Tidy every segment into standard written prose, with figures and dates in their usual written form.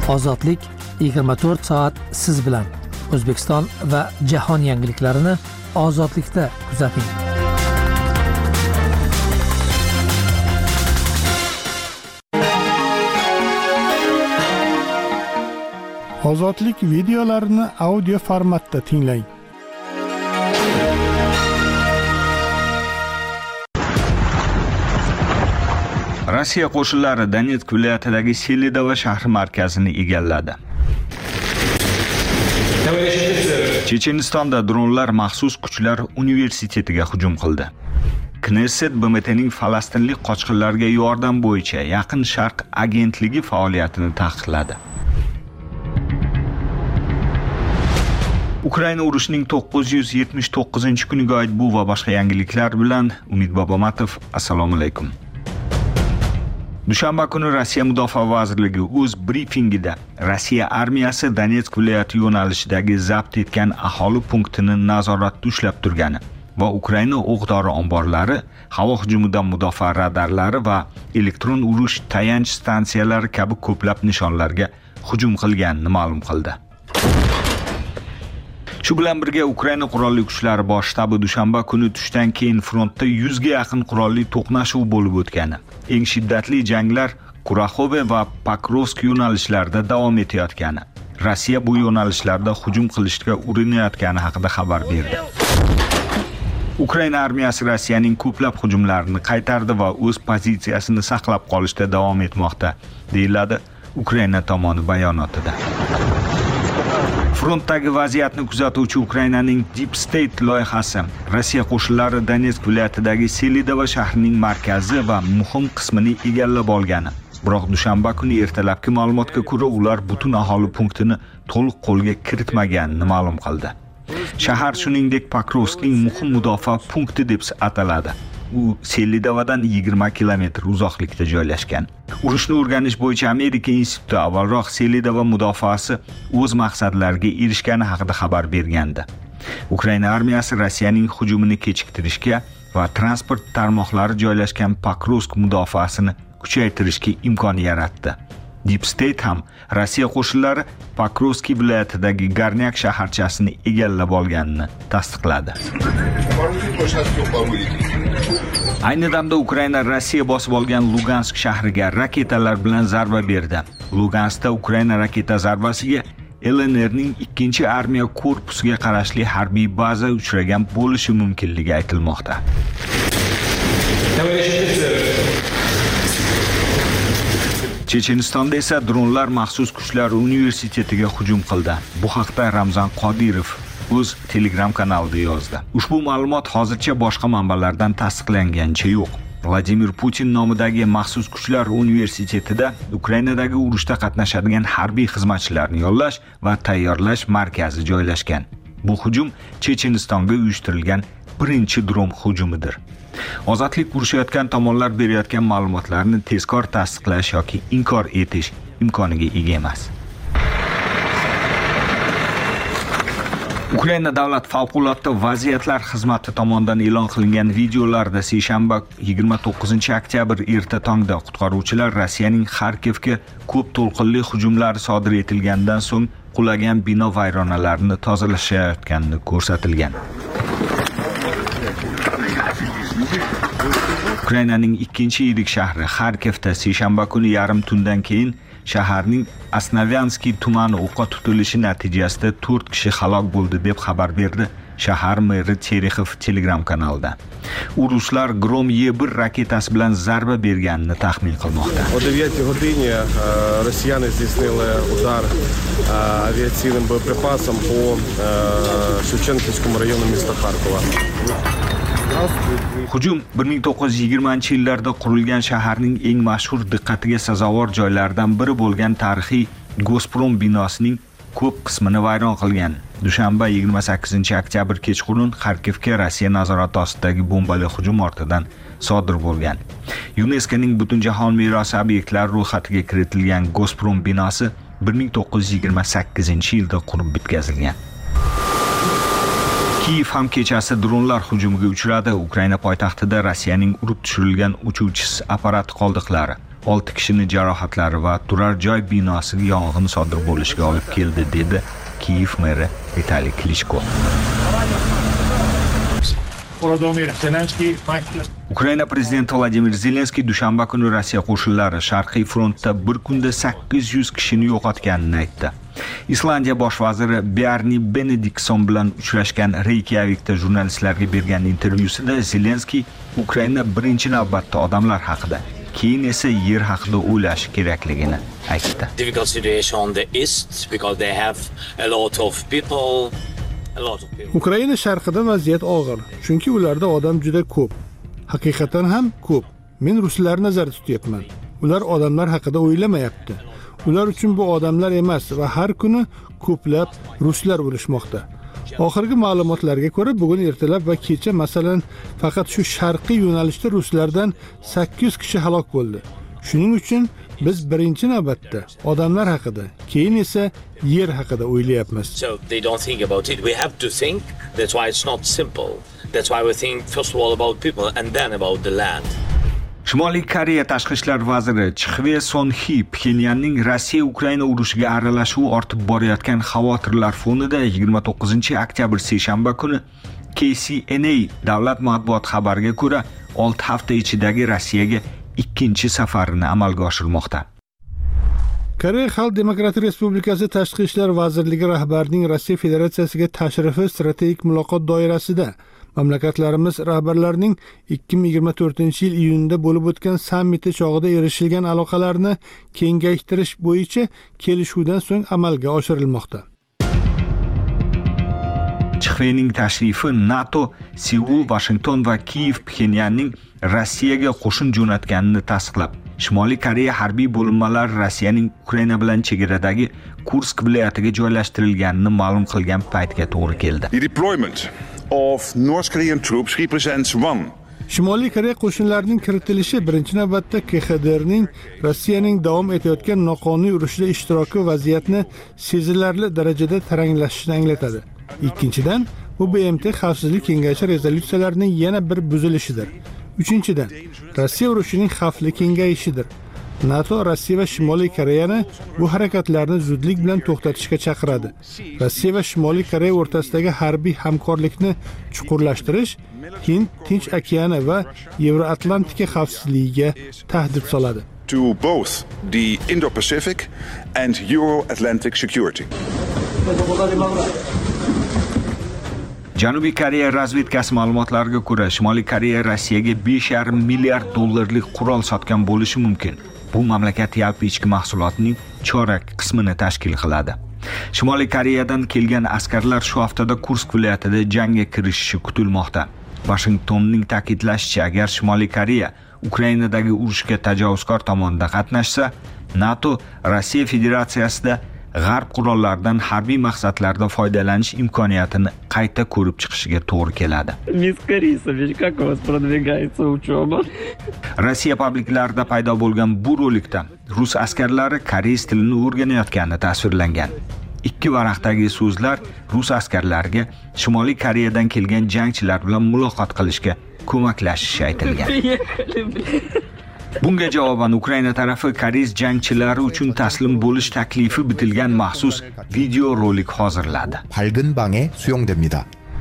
Ozodlik 24 soat siz bilan. O'zbekiston va jahon yangiliklarini Ozodlikda kuzating. Ozodlik videolarini audio formatda tinglang. Rossiya qo'shinlari Donetsk viloyatidagi Selidovo shahri markazini egalladi. Chechenistonda dronlar maxsus kuchlar universitetiga hujum qildi. Knesset BMTning falastinlik qochqinlarga yordam bo'yicha Yaqin Sharq agentligi faoliyatini taqiqladi. Ukraina urushining 979-kuniga oid bu va boshqa yangiliklar bilan Umid Bobomatov. Assalomu alaykum. Dushanba kuni Rossiya Mudofaa vazirligi o'z brifingida Rossiya armiyasi Donetsk viloyati yo'nalishidagi zabt etgan aholi punktini nazoratda ushlab turgani va Ukraina o'q-dori omborlari, havo hujumidan mudofaa radarlari va elektron urush tayanch stansiyalari kabi ko'plab nishonlarga hujum qilganini ma'lum qildi. Shu bilan birga Ukraina qurolli kuchlari bosh shtabi dushanba kuni tushdan keyin frontda 100 ga yaqin qurolli to'qnashuv bo'lib o'tgani, eng shiddatli janglar Kuraxove va Pokrovsk yo'nalishlarida davom etayotgani, Rossiya bu yo'nalishlarda hujum qilishga urinayotgani haqida xabar berdi. Ukraina armiyasi Rossiyaning ko'plab hujumlarini qaytardi va o'z pozitsiyasini saqlab qolishda davom etmoqda, deyiladi Ukraina tomoni bayonotida. Frontdagi vaziyatni kuzatuvchi Ukrainaning Deep State loyihasi Rossiya qo'shinlari Donetsk viloyatidagi Selidovo shahrining markazi va muhim qismini egallab olgani. Biroq dushanba kuni ertalabki ma'lumotga ko'ra ular butun aholi punktini to'liq qo'lga kiritmaganini ma'lum qildi. Shahar shuningdek Pokrovskning muhim mudofaa punkti deb ataladi. U Selidovodan 20 kilometr uzoqlikda joylashgan. Urushni o'rganish bo'yicha Amerika instituti avvalroq Selidovo mudofaasi o'z maqsadlariga erishgani haqida xabar bergandi. Ukraina armiyasi Rossiyaning hujumini kechiktirishga va transport tarmoqlari joylashgan Pokrovsk mudofaasini kuchaytirishga imkon yaratdi. Deep State ham Rossiya qo'shinlari Pokrovsk viloyatidagi Garnyak shaharchasini egallab olganini tasdiqladi. Ayni damda Ukraina Rossiya bosib olgan Lugansk shahriga raketalar bilan zarba berdi. Luganskda Ukraina raketa zarbasiga LNRning 2-armiya korpusiga qarashli harbiy baza uchragan bo'lishi mumkinligi aytilmoqda. Chechenistonda esa dronlar maxsus kuchlar universitetiga hujum qildi. Bu haqda Ramzan Qodirov o'z Telegram kanalida yozdi. Ushbu ma'lumot hozircha boshqa manbalardan tasdiqlanganicha yo'q. Vladimir Putin nomidagi maxsus kuchlar universitetida Ukrainadagi urushda qatnashadigan harbiy xizmatchilarni yollash va tayyorlash markazi joylashgan. Bu hujum Chechenistonga uyushtirilgan birinchi dron hujumidir. Ozodlik urushayotgan tomonlar berayotgan ma'lumotlarni tezkor tasdiqlash yoki inkor etish imkoniga ega emas. Ukraina davlat favqulodda vaziyatlar xizmati tomonidan e'lon qilingan videolarda seshanba 29-oktyabr erta tongda qutqaruvchilar Rossiyaning Xarkovga ko'p to'lqinli hujumlari sodir etilgandan so'ng qulagan bino vayronalarini tozalashayotganini ko'rsatilgan. Ukrainaning 2-yirik shahri Xarkovda seshanba kuni yarim tundan keyin shaharning Asnavyanskiy tumani o'qqa tutilishi natijasida 4 kishi halok bo'ldi deb xabar berdi shahar meri Terexov Telegram kanalida. U ruslar Grom E1 raketasi bilan zarba berganini taxmin qilmoqda. О 9 годині росіяни здійснили удар авіаційним боєприпасом по Шевченківському району міста Харкова. Hujum 1920-yillarda qurilgan shaharning eng mashhur diqqatiga sazovor joylaridan biri bo'lgan tarixiy Gazprom binosining ko'p qismini vayron qilgan. Dushanba 28-oktyabr kechqurun Xarkovga Rossiya nazorati ostidagi bombali hujum ortidan sodir bo'lgan. UNESCOning Butunjahon merosi obyektlari ro'yxatiga kiritilgan Gazprom binosi 1928-yilda qurib bitkazilgan. Kiyev ham kechasi dronlar hujumiga uchradi. Ukraina poytaxtida Rossiyaning urib tushirilgan uchuvchisiz apparat qoldiqlari 6 kishining jarohatlari va turar joy binosiga yong'in sodir bo'lishiga olib keldi, dedi Kiyev meri Vitaliy Klitschko. Ukraina prezidenti Vladimir Zelenskiy dushanba kuni Rossiya qo'shinlari Sharqiy frontda bir kunda 800 kishini yo'qotganini aytdi. Islandiya bosh vaziri Bjarni Benediktsson bilan uchrashgan Reykjavikda jurnalistlarga bergan intervyusida Zelenskiy Ukraina birinchi navbatda odamlar haqida, keyin esa yer haqida o'ylash kerakligini aytdi. Difficult situation on the east because they have a lot of people. Ukraina sharqida vaziyat og'ir, chunki ularda odam juda ko'p. Haqiqatan ham ko'p. Men ruslarni nazarda tutyapman. Ular odamlar haqida o'ylamayapti. Ular uchun bu odamlar emas va har kuni ko'plab ruslar o'lishmoqda. Oxirgi ma'lumotlarga ko'ra, bugun ertalab va kecha masalan faqat shu sharqiy yo'nalishda ruslardan 800 kishi halok bo'ldi. Shuning uchun biz birinchi navbatda odamlar haqida, keyin esa yer haqida o'ylayapmiz. So they don't think about it. We have to think. That's why it's not simple. That's why we think first of all about people and then about the land. Shimoliy Koreya tashqi ishlar vaziri Chxve Son-Hi Pxenyanning Rossiya-Ukraina urushiga aralashuvi ortib borayotgan xavotirlar fonida 29-oktyabr seshanba kuni KCNA davlat matbuot xabariga ko'ra 6 hafta ichidagi Rossiyaga ikkinchi safarini amalga oshirmoqda. Koreya Xalq Demokratik Respublikasi Tashqi ishlar vazirligi rahbarining Rossiya Federatsiyasiga tashrifi strategik muloqot doirasida mamlakatlarimiz rahbarlarining 2024-yil iyunida bo'lib o'tgan sammiti chog'ida erishilgan aloqalarni kengaytirish bo'yicha kelishuvdan so'ng amalga oshirilmoqda. Chxvening tashrifi NATO, Seul, Washington va Kiyev Pxenyanning Rossiyaga qo'shin jo'natganini tasdiqlab, Shimoliy Koreya harbiy bo'linmalari Rossiyaning Ukraina bilan chegaradagi Kursk viloyatiga joylashtirilganini ma'lum qilgan paytga to'g'ri keldi. The deployment of North Korean troops represents one. Shimoliy Koreya qo'shinlarining kiritilishi birinchi navbatda KXDRning Rossiyaning davom etayotgan noqonuniy urushida ishtiroki vaziyatni sezilarli darajada taranglashishini anglatadi. Ikkinchidan, bu BMT Xavfsizlik kengashi rezolyutsiyalarining yana bir buzilishidir. Uchinchidan, Rossiya urushining xavfli kengayishidir. NATO Rossiya va Shimoliy Koreyani bu harakatlarni zudlik bilan to'xtatishga chaqiradi. Rossiya va Shimoliy Koreya o'rtasidagi harbiy hamkorlikni chuqurlashtirish Hind, Tinch okeani va Yevroatlantika xavfsizligiga tahdid soladi. To both the Indo-Pacific and Euro-Atlantic security. Janubiy Koreya razvedkasi ma'lumotlariga ko'ra, Shimoliy Koreya Rossiyaga 5,5 milliard dollarlik qurol sotgan bo'lishi mumkin. Bu mamlakat yalpi ichki mahsulotining chorak qismini tashkil qiladi. Shimoliy Koreyadan kelgan askarlar shu haftada Kursk viloyatida jangga kirishishi kutilmoqda. Washingtonning ta'kidlashicha, agar Shimoliy Koreya Ukrainadagi urushga tajovuzkor tomonidan qatnashsa, NATO Rossiya Federatsiyasida g'arb qurollaridan harbiy maqsadlarda foydalanish imkoniyatini qayta ko'rib chiqishiga to'g'ri keladi. Rossiya publiklarida paydo bo'lgan bu rolikda rus askarlari koreys tilini o'rganayotgani tasvirlangan. Ikki varaqdagi so'zlar rus askarlariga Shimoliy Koreyadan kelgan jangchilar bilan muloqot qilishga ko'maklashishi aytilgan. Bunga javoban Ukraina tarafi koreys jangchilari uchun taslim bo'lish taklifi bitilgan maxsus video rolik hozirladi. 밝은 방에 수용됩니다.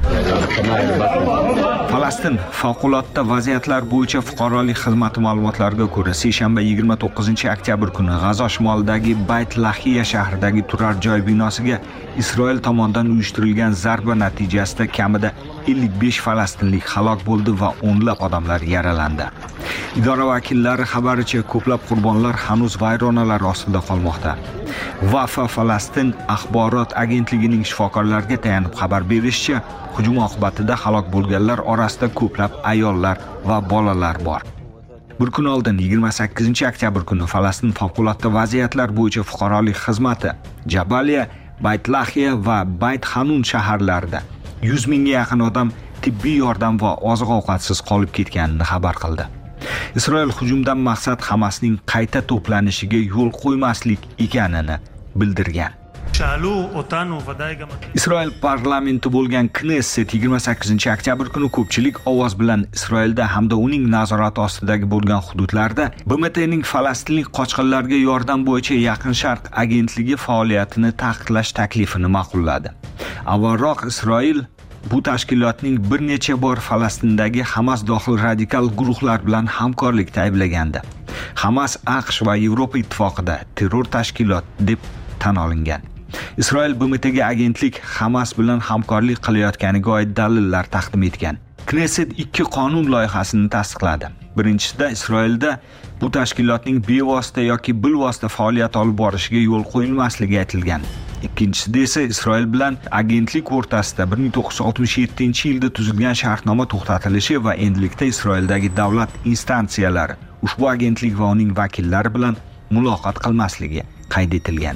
Falastin favqulodda vaziyatlar bo'yicha fuqarolik xizmati ma'lumotlariga ko'ra, seshanba 29-oktyabr kuni G'azo shimolidagi Bayt Lahiya shahridagi turar joy binosiga Isroil tomonidan uyushtirilgan zarba natijasida kamida 55 falastinlik halok bo'ldi va o'nlab odamlar yaralandi. Idora vakillari xabaricha, ko'plab qurbonlar hanuz vayronalar ostida qolmoqda. Wafa Falastin axborot agentligining shifokorlarga tayanib xabar berishicha, hujum oqibatida halok bo'lganlar orasida ko'plab ayollar va bolalar bor. Bir kun oldin 28-oktyabr kuni Falastin favqulodda vaziyatlar bo'yicha fuqarolik xizmati Jabaliya, Bayt Lahiya va Bayt Hanun shaharlarida 100 mingga yaqin odam tibbiy yordam va oziq-ovqatsiz qolib ketganini xabar qildi. Isroil hujumdan maqsad Hamasning qayta to'planishiga yo'l qo'ymaslik ekanini bildirgan. Isroil parlamenti bo'lgan Knesset 28-oktyabr kuni ko'pchilik ovoz bilan Isroilda hamda uning nazorati ostidagi bo'lgan hududlarda BMTning falastinlik qochqinlarga yordam bo'yicha Yaqin Sharq agentligi faoliyatini taqiqlash taklifini ma'qulladi. Avvalroq Isroil bu tashkilotning bir necha bor Falastindagi Hamas dohil radikal guruhlar bilan hamkorlikda ayblagandi. Hamas AQSh va Yevropa ittifoqida terror tashkilot deb tan olingan. Isroil BMTga agentlik Hamas bilan hamkorlik qilayotganiga oid dalillar taqdim etgan. Knesset 2 qonun loyihasini tasdiqladi. Birinchisida Isroilda bu tashkilotning bevosita yoki bilvosita faoliyat olib borishiga yo'l qo'yilmasligi aytilgan. Ikkinchisida esa Isroil bilan agentlik o'rtasida 1967-yilda tuzilgan shartnoma to'xtatilishi va endilikda Isroildagi davlat instansiyalari ushbu agentlik va uning vakillari bilan muloqot qilmasligi qayd etilgan.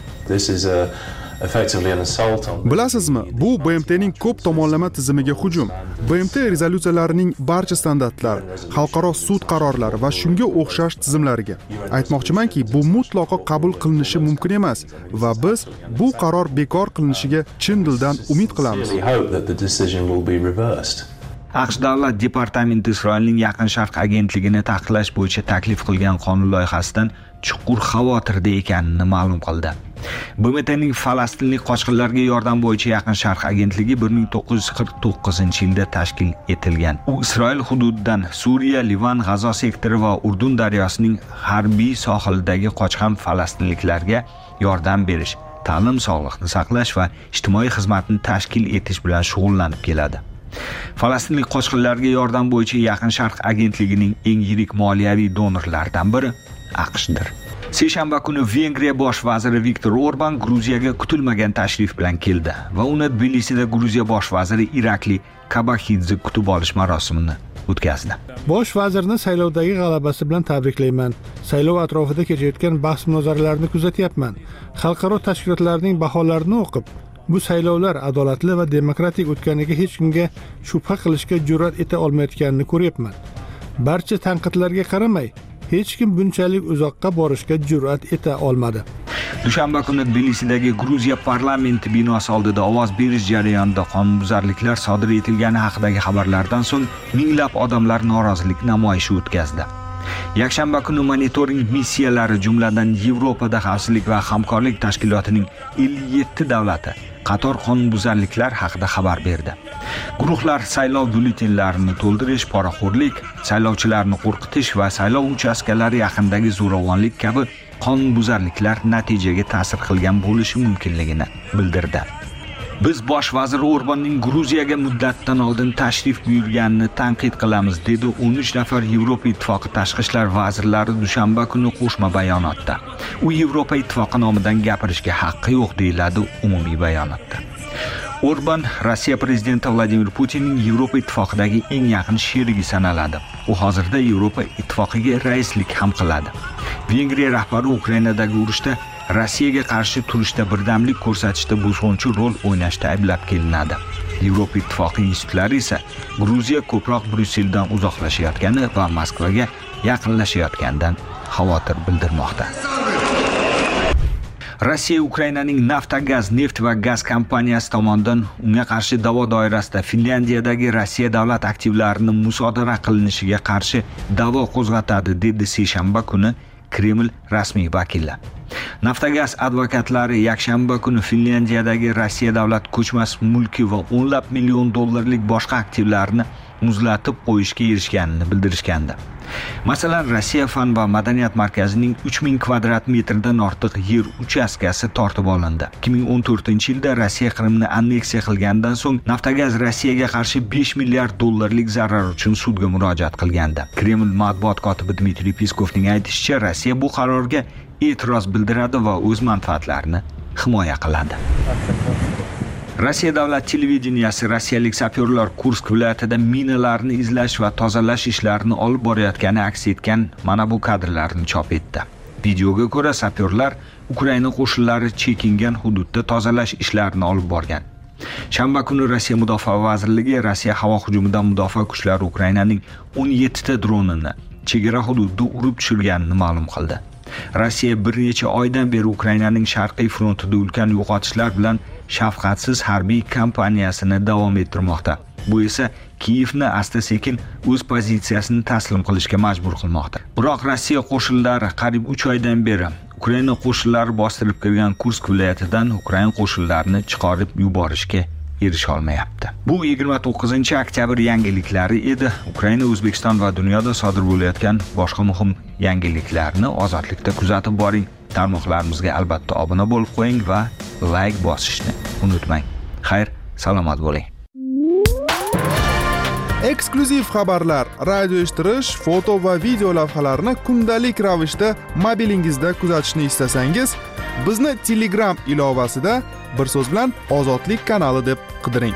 Bilasizmi, bu BMTning ko'p tomonlama tizimiga hujum. BMT rezolyutsiyalarining barcha standartlar, xalqaro sud qarorlari va shunga o'xshash tizimlariga. Aytmoqchimanki, bu mutlaqo qabul qilinishi mumkin emas va biz bu qaror bekor qilinishiga chin dildan umid qilamiz. AQSh davlat departamenti Isroilning Yaqin Sharq agentligini taqiqlash bo'yicha taklif qilgan qonun loyihasidan chuqur xavotirda ekanini ma'lum qildi. BMTning falastinlik qochqinlarga yordam bo'yicha Yaqin Sharq agentligi 1949-yilda tashkil etilgan. U Isroil hududidan Suriya, Livan, G'azo sektori va Urdun daryosining harbiy sohilidagi qochqin falastinliklarga yordam berish, ta'lim, sog'liqni saqlash va ijtimoiy xizmatni tashkil etish bilan shug'ullanib keladi. Falastinlik qochqinlarga yordam bo'yicha Yaqin Sharq agentligining eng yirik moliyaviy donorlaridan biri AQShdir. Seshanba kuni Vengriya bosh vaziri Viktor Orban Gruziyaga kutilmagan tashrif bilan keldi va uni Tbilisida Gruziya bosh vaziri Irakli Kabaxidze kutib olish marosimini o'tkazdi. Bosh vazirni saylovdagi g'alabasi bilan tabriklayman. Saylov atrofida kechayotgan bahs-munozaralarni kuzatyapman. Xalqaro tashkilotlarning baholarini o'qib, bu saylovlar adolatli va demokratik o'tganiga hech kimga shubha qilishga jur'at eta olmayotganini ko'ryapman. Barcha tanqidlarga qaramay, hech kim bunchalik uzoqqa borishga jur'at eta olmadi. Dushanba kuni Tbilisidagi Gruziya parlamenti binosi oldida ovoz berish jarayonida qonunbuzarliklar sodir etilgani haqidagi xabarlardan so'ng minglab odamlar norozilik namoyishi o'tkazdi. Yakshanba kuni monitoring missiyalari, jumladan Yevropada xavfsizlik va hamkorlik tashkilotining 57 davlati qator qonunbuzarliklar haqida xabar berdi. Guruhlar saylov byulletenlarini to'ldirish, poraxo'rlik, saylovchilarni qo'rqitish va saylov uchastkalari yaqinidagi zo'ravonlik kabi qonunbuzarliklar natijaga ta'sir qilgan bo'lishi mumkinligini bildirdi. Biz bosh vazir Orbanning Gruziyaga muddatdan oldin tashrif buyurganini tanqid qilamiz, dedi 13 nafar Yevropa ittifoqi tashqi ishlar vazirlari dushanba kuni qo'shma bayonotda. U Yevropa ittifoqi nomidan gapirishga haqqi yo'q, deyiladi umumiy bayonotda. Orban Rossiya prezidenti Vladimir Putinning Yevropa ittifoqidagi eng yaqin sherigi sanaladi. U hozirda Yevropa ittifoqiga raislik ham qiladi. Vengriya rahbari Ukrainadagi urushda Rossiyaga qarshi turishda birdamlik ko'rsatishda buzg'unchi rol o'ynashda ayblab kelinadi. Yevropa ittifoqi institutlari esa Gruziya ko'proq Bryusseldan uzoqlashayotgani va Moskvaga yaqinlashayotganidan xavotir bildirmoqda. Rossiya Ukrainaning Naftogaz neft va gaz kompaniyasi tomonidan unga qarshi da'vo doirasida Finlyandiyadagi Rossiya davlat aktivlarini musodara qilinishiga qarshi da'vo qo'zg'atadi, dedi seshanba kuni Kreml rasmiy vakili. Naftogaz advokatlari yakshanba kuni Finlyandiyadagi Rossiya davlat ko'chmas mulki va $10 million boshqa aktivlarini muzlatib qo'yishga erishganini bildirishgandi. Masalan, Rossiya fan va madaniyat markazining 3000 kvadrat metrdan ortiq yer uchastkasi tortib olindi. 2014-yilda Rossiya Qrimni anneksiya qilgandan so'ng Naftogaz Rossiyaga qarshi $5 milliard zarar uchun sudga murojaat qilgandi. Kreml matbuot kotibi Dmitriy Peskovning aytishicha, Rossiya bu qarorga e'tiroz bildiradi va o'z manfaatlarini himoya qiladi. Rossiya davlat televideniyasi rossiyalik sapyorlar Kursk viloyatida minalarni izlash va tozalash ishlarini olib borayotgani aks etgan mana bu kadrlarni chop etdi. Videoga ko'ra, sapyorlar Ukraina qo'shinlari chekingan hududda tozalash ishlarini olib borgan. Shanba kuni Rossiya Mudofaa vazirligi Rossiya havo hujumidan mudofaa kuchlari Ukrainaning 17 ta dronini chegara hududida urib tushirganini ma'lum qildi. Rossiya bir necha oydan beri Ukrainaning sharqiy frontida ulkan yo'qotishlar bilan shafqatsiz harbiy kampaniyasini davom ettirmoqda. Bu esa Kiyevni asta-sekin o'z pozitsiyasini taslim qilishga majbur qilmoqda. Biroq Rossiya qo'shinlari qariyb 3 oydan beri Ukraina qo'shinlari bostirib kirgan Kursk viloyatidan Ukraina qo'shinlarini chiqarib yuborishga erisha olmayapti. Bu 29-oktyabr yangiliklari edi. Ukraina, O'zbekiston va dunyoda sodir bo'layotgan boshqa muhim yangiliklarni ozodlikda kuzatib boring. Tarmoqlarimizga albatta obuna bo'lib qo'ying va like bosishni unutmang. Xayr, salomat bo'ling. Eksklyuziv xabarlar, radio eshittirish, foto va video lavhalarni kundalik ravishda mobilingizda kuzatishni istasangiz, bizni Telegram ilovasida bir so'z bilan Ozodlik kanali deb qidiring.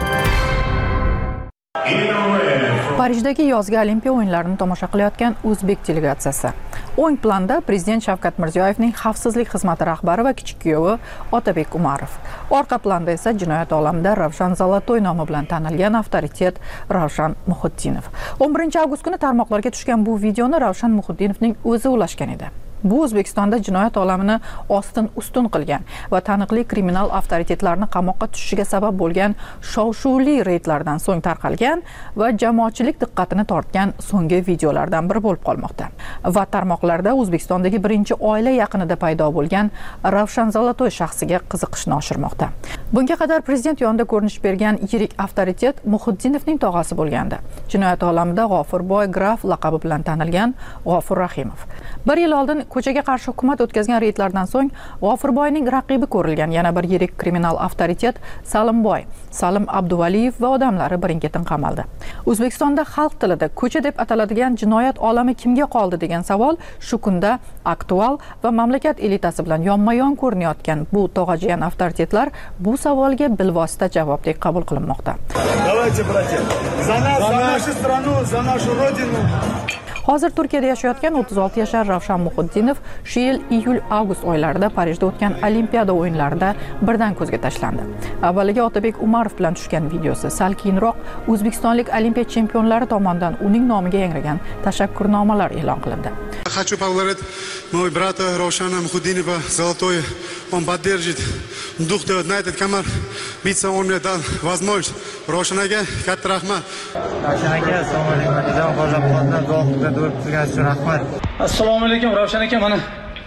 Parijdagi yozgi Olimpiya o'yinlarini tomosha qilayotgan o'zbek delegatsiyasi. O'ng planda prezident Shavkat Mirziyoyevning xavfsizlik xizmati rahbari va kichik kuyovi Otabek Umarov. Orqa planda esa jinoyat olamida Ravshan Zolotoy nomi bilan tanilgan avtoritet Ravshan Muhiddinov. 11 avgust kuni tarmoqlarga tushgan bu videoni Ravshan Muhiddinovning o'zi ulashgan edi. Bu O'zbekistonda jinoyat olamini ostin-ustun qilgan va taniqli kriminal avtoritetlarni qamoqqa tushishiga sabab bo'lgan shov-shuvli reydlardan so'ng tarqalgan va jamoatchilik diqqatini tortgan so'nggi videolardan biri bo'lib qolmoqda. Va tarmoqlarda O'zbekistondagi birinchi oila yaqinida paydo bo'lgan Ravshan Zolotoy shaxsiga qiziqishni oshirmoqda. Bunga qadar prezident yonida ko'rinish bergan yirik avtoritet Muhiddinovning tog'asi bo'lgandi. Jinoyat olamida G'ofurboy graf laqabi bilan tanilgan G'ofur Rahimov. 1 yil oldin ko'chaga qarshi hukumat o'tkazgan reydlardan so'ng G'ofurboyning raqibi ko'rilgan yana bir yirik kriminal avtoritet Salimboy, Salim Abduvaliyev va odamlari birin-ketin qamaldi. O'zbekistonda xalq tilida ko'cha deb ataladigan jinoyat olami kimga qoldi degan savol shu kunda aktual va mamlakat elitasi bilan yonma-yon ko'rinayotgan bu tog'ajiyan avtoritetlar bu savolga bilvosita javobdek qabul qilinmoqda. Давайте, братья, за нас, за нашу страну, за нашу родину. Hozir Turkiyada yashayotgan 36 yashar Ravshan Muhiddinov shu yil iyul-avgust oylarida Parijda o'tgan Olimpiada o'yinlarida birdan ko'zga tashlandi. Avvaliga Otabek Umarov bilan tushgan videosi, sal keyinroq O'zbekistonlik olimpiya chempionlari tomonidan uning nomiga yangragan tashakkurnomalar e'lon qilindi. Хочу поблагодарить моего брата Равшана Мухиддинова Золотой. Он поддержит дух на этот камер. Биться он мне дал возможность. Равшанаga katta rahmat. Ravshan aka, assalomu alaykum. Hozirdan go'lga durib turganingiz uchun rahmat. Assalomu alaykum Ravshan aka, mana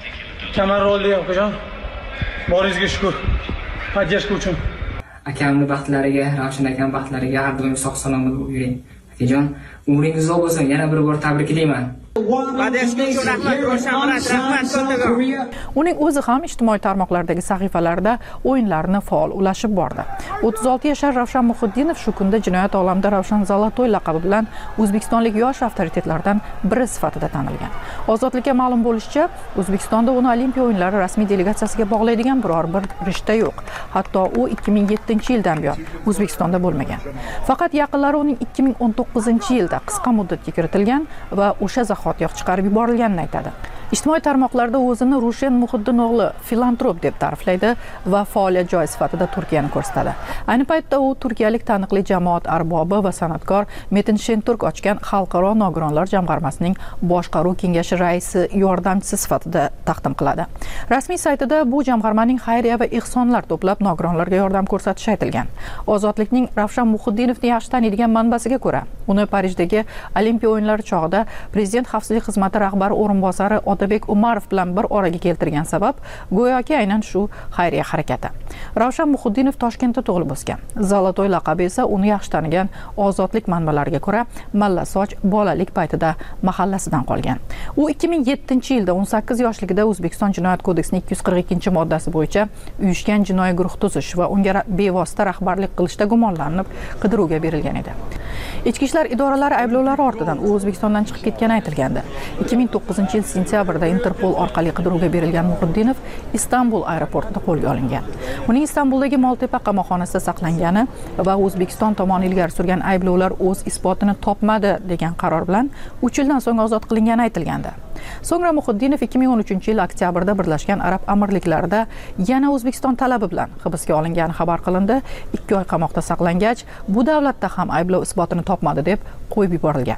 kamar rolli o'qijon. Boringizga shukr. Поддержка uchun. Akamning baxtlariga, Ravshan akaning baxtlariga har doim sog' salomat yuring. Akajon, umringiz uzoq bo'lsin. Yana bir bor tabriklayman. Uning o'zi ham ijtimoiy tarmoqlardagi sahifalarida o'yinlarni faol ulashib bordi. 36 yashar Ravshan Muhiddinov shu kunda jinoyat olamida Ravshan Zolotoy laqabi bilan O'zbekistonlik yosh avtoritetlardan biri sifatida tanilgan. Ozodlikka ma'lum bo'lishicha, O'zbekistonda uni Olimpiya o'yinlari rasmiy delegatsiyasiga bog'laydigan biror bir rishta yo'q. Hatto u 2007-yildan buyon O'zbekistonda bo'lmagan. Faqat yaqinlari uning 2019-yilda qisqa muddatga kiritilgan va o'sha zahotiyoq chiqarib yuborilganini aytadi. Ijtimoiy tarmoqlarda o'zini Rushen Muhiddin o'g'li filantrop deb ta'riflaydi va faoliyat joyi sifatida Turkiyani ko'rsatadi. Ayni paytda u turkiyalik taniqli jamoat arbobi va san'atkor Metin Shenturk ochgan Xalqaro nogironlar jamg'armasining boshqaruv kengashi raisi yordamchisi sifatida taqdim qiladi. Rasmiy saytida bu jamg'armaning xayriya va ehsonlar to'plab nogironlarga yordam ko'rsatishi aytilgan. Ozodlikning Ravshan Muhiddinovni yaxshi taniydigan manbasiga ko'ra, uni Parijdagi Olimpiya o'yinlari chog'ida prezident xavfsizlik xizmati rahbari o'rinbosari Otabek Umarov bilan bir oraga keltirgan sabab go'yoki aynan shu xayriya harakati. Ravshan Muhiddinov Toshkentda tug'ilib o'sgan. Zolotoy laqabi esa uni yaxshi tanigan ozodlik manbalariga ko'ra Mallasoch bolalik paytida mahallasidan qolgan. U 2007-yilda 18 yoshligida O'zbekiston Jinoyat kodeksining 242-moddasi bo'yicha uyushgan jinoiy guruh tuzish va unga bevosita rahbarlik qilishda gumonlanib qidiruvga berilgan edi. Ichki ishlar idoralari ayblovlari ortidan u O'zbekistondan chiqib ketgani aytilgandi. 2009-yil sentyabrda Interpol orqali qidiruvga berilgan Muhiddinov Istanbul aeroportida qo'lga olingan. Uning Istanbuldagi Moltepa qamoqxonasida saqlangani va O'zbekiston tomoni ilgari surgan ayblovlar o'z isbotini topmadi degan qaror bilan 3 yildan so'ng ozod qilingani aytilgandi. So'ngra Muhiddinov 2013-yil oktyabrda Birlashgan Arab Amirliklarida yana O'zbekiston talabi bilan hibsga olingani xabar qilindi. 2 oy qamoqda saqlangach, bu davlatda ham ayblov isbotini topmadi deb qo'yib yuborilgan.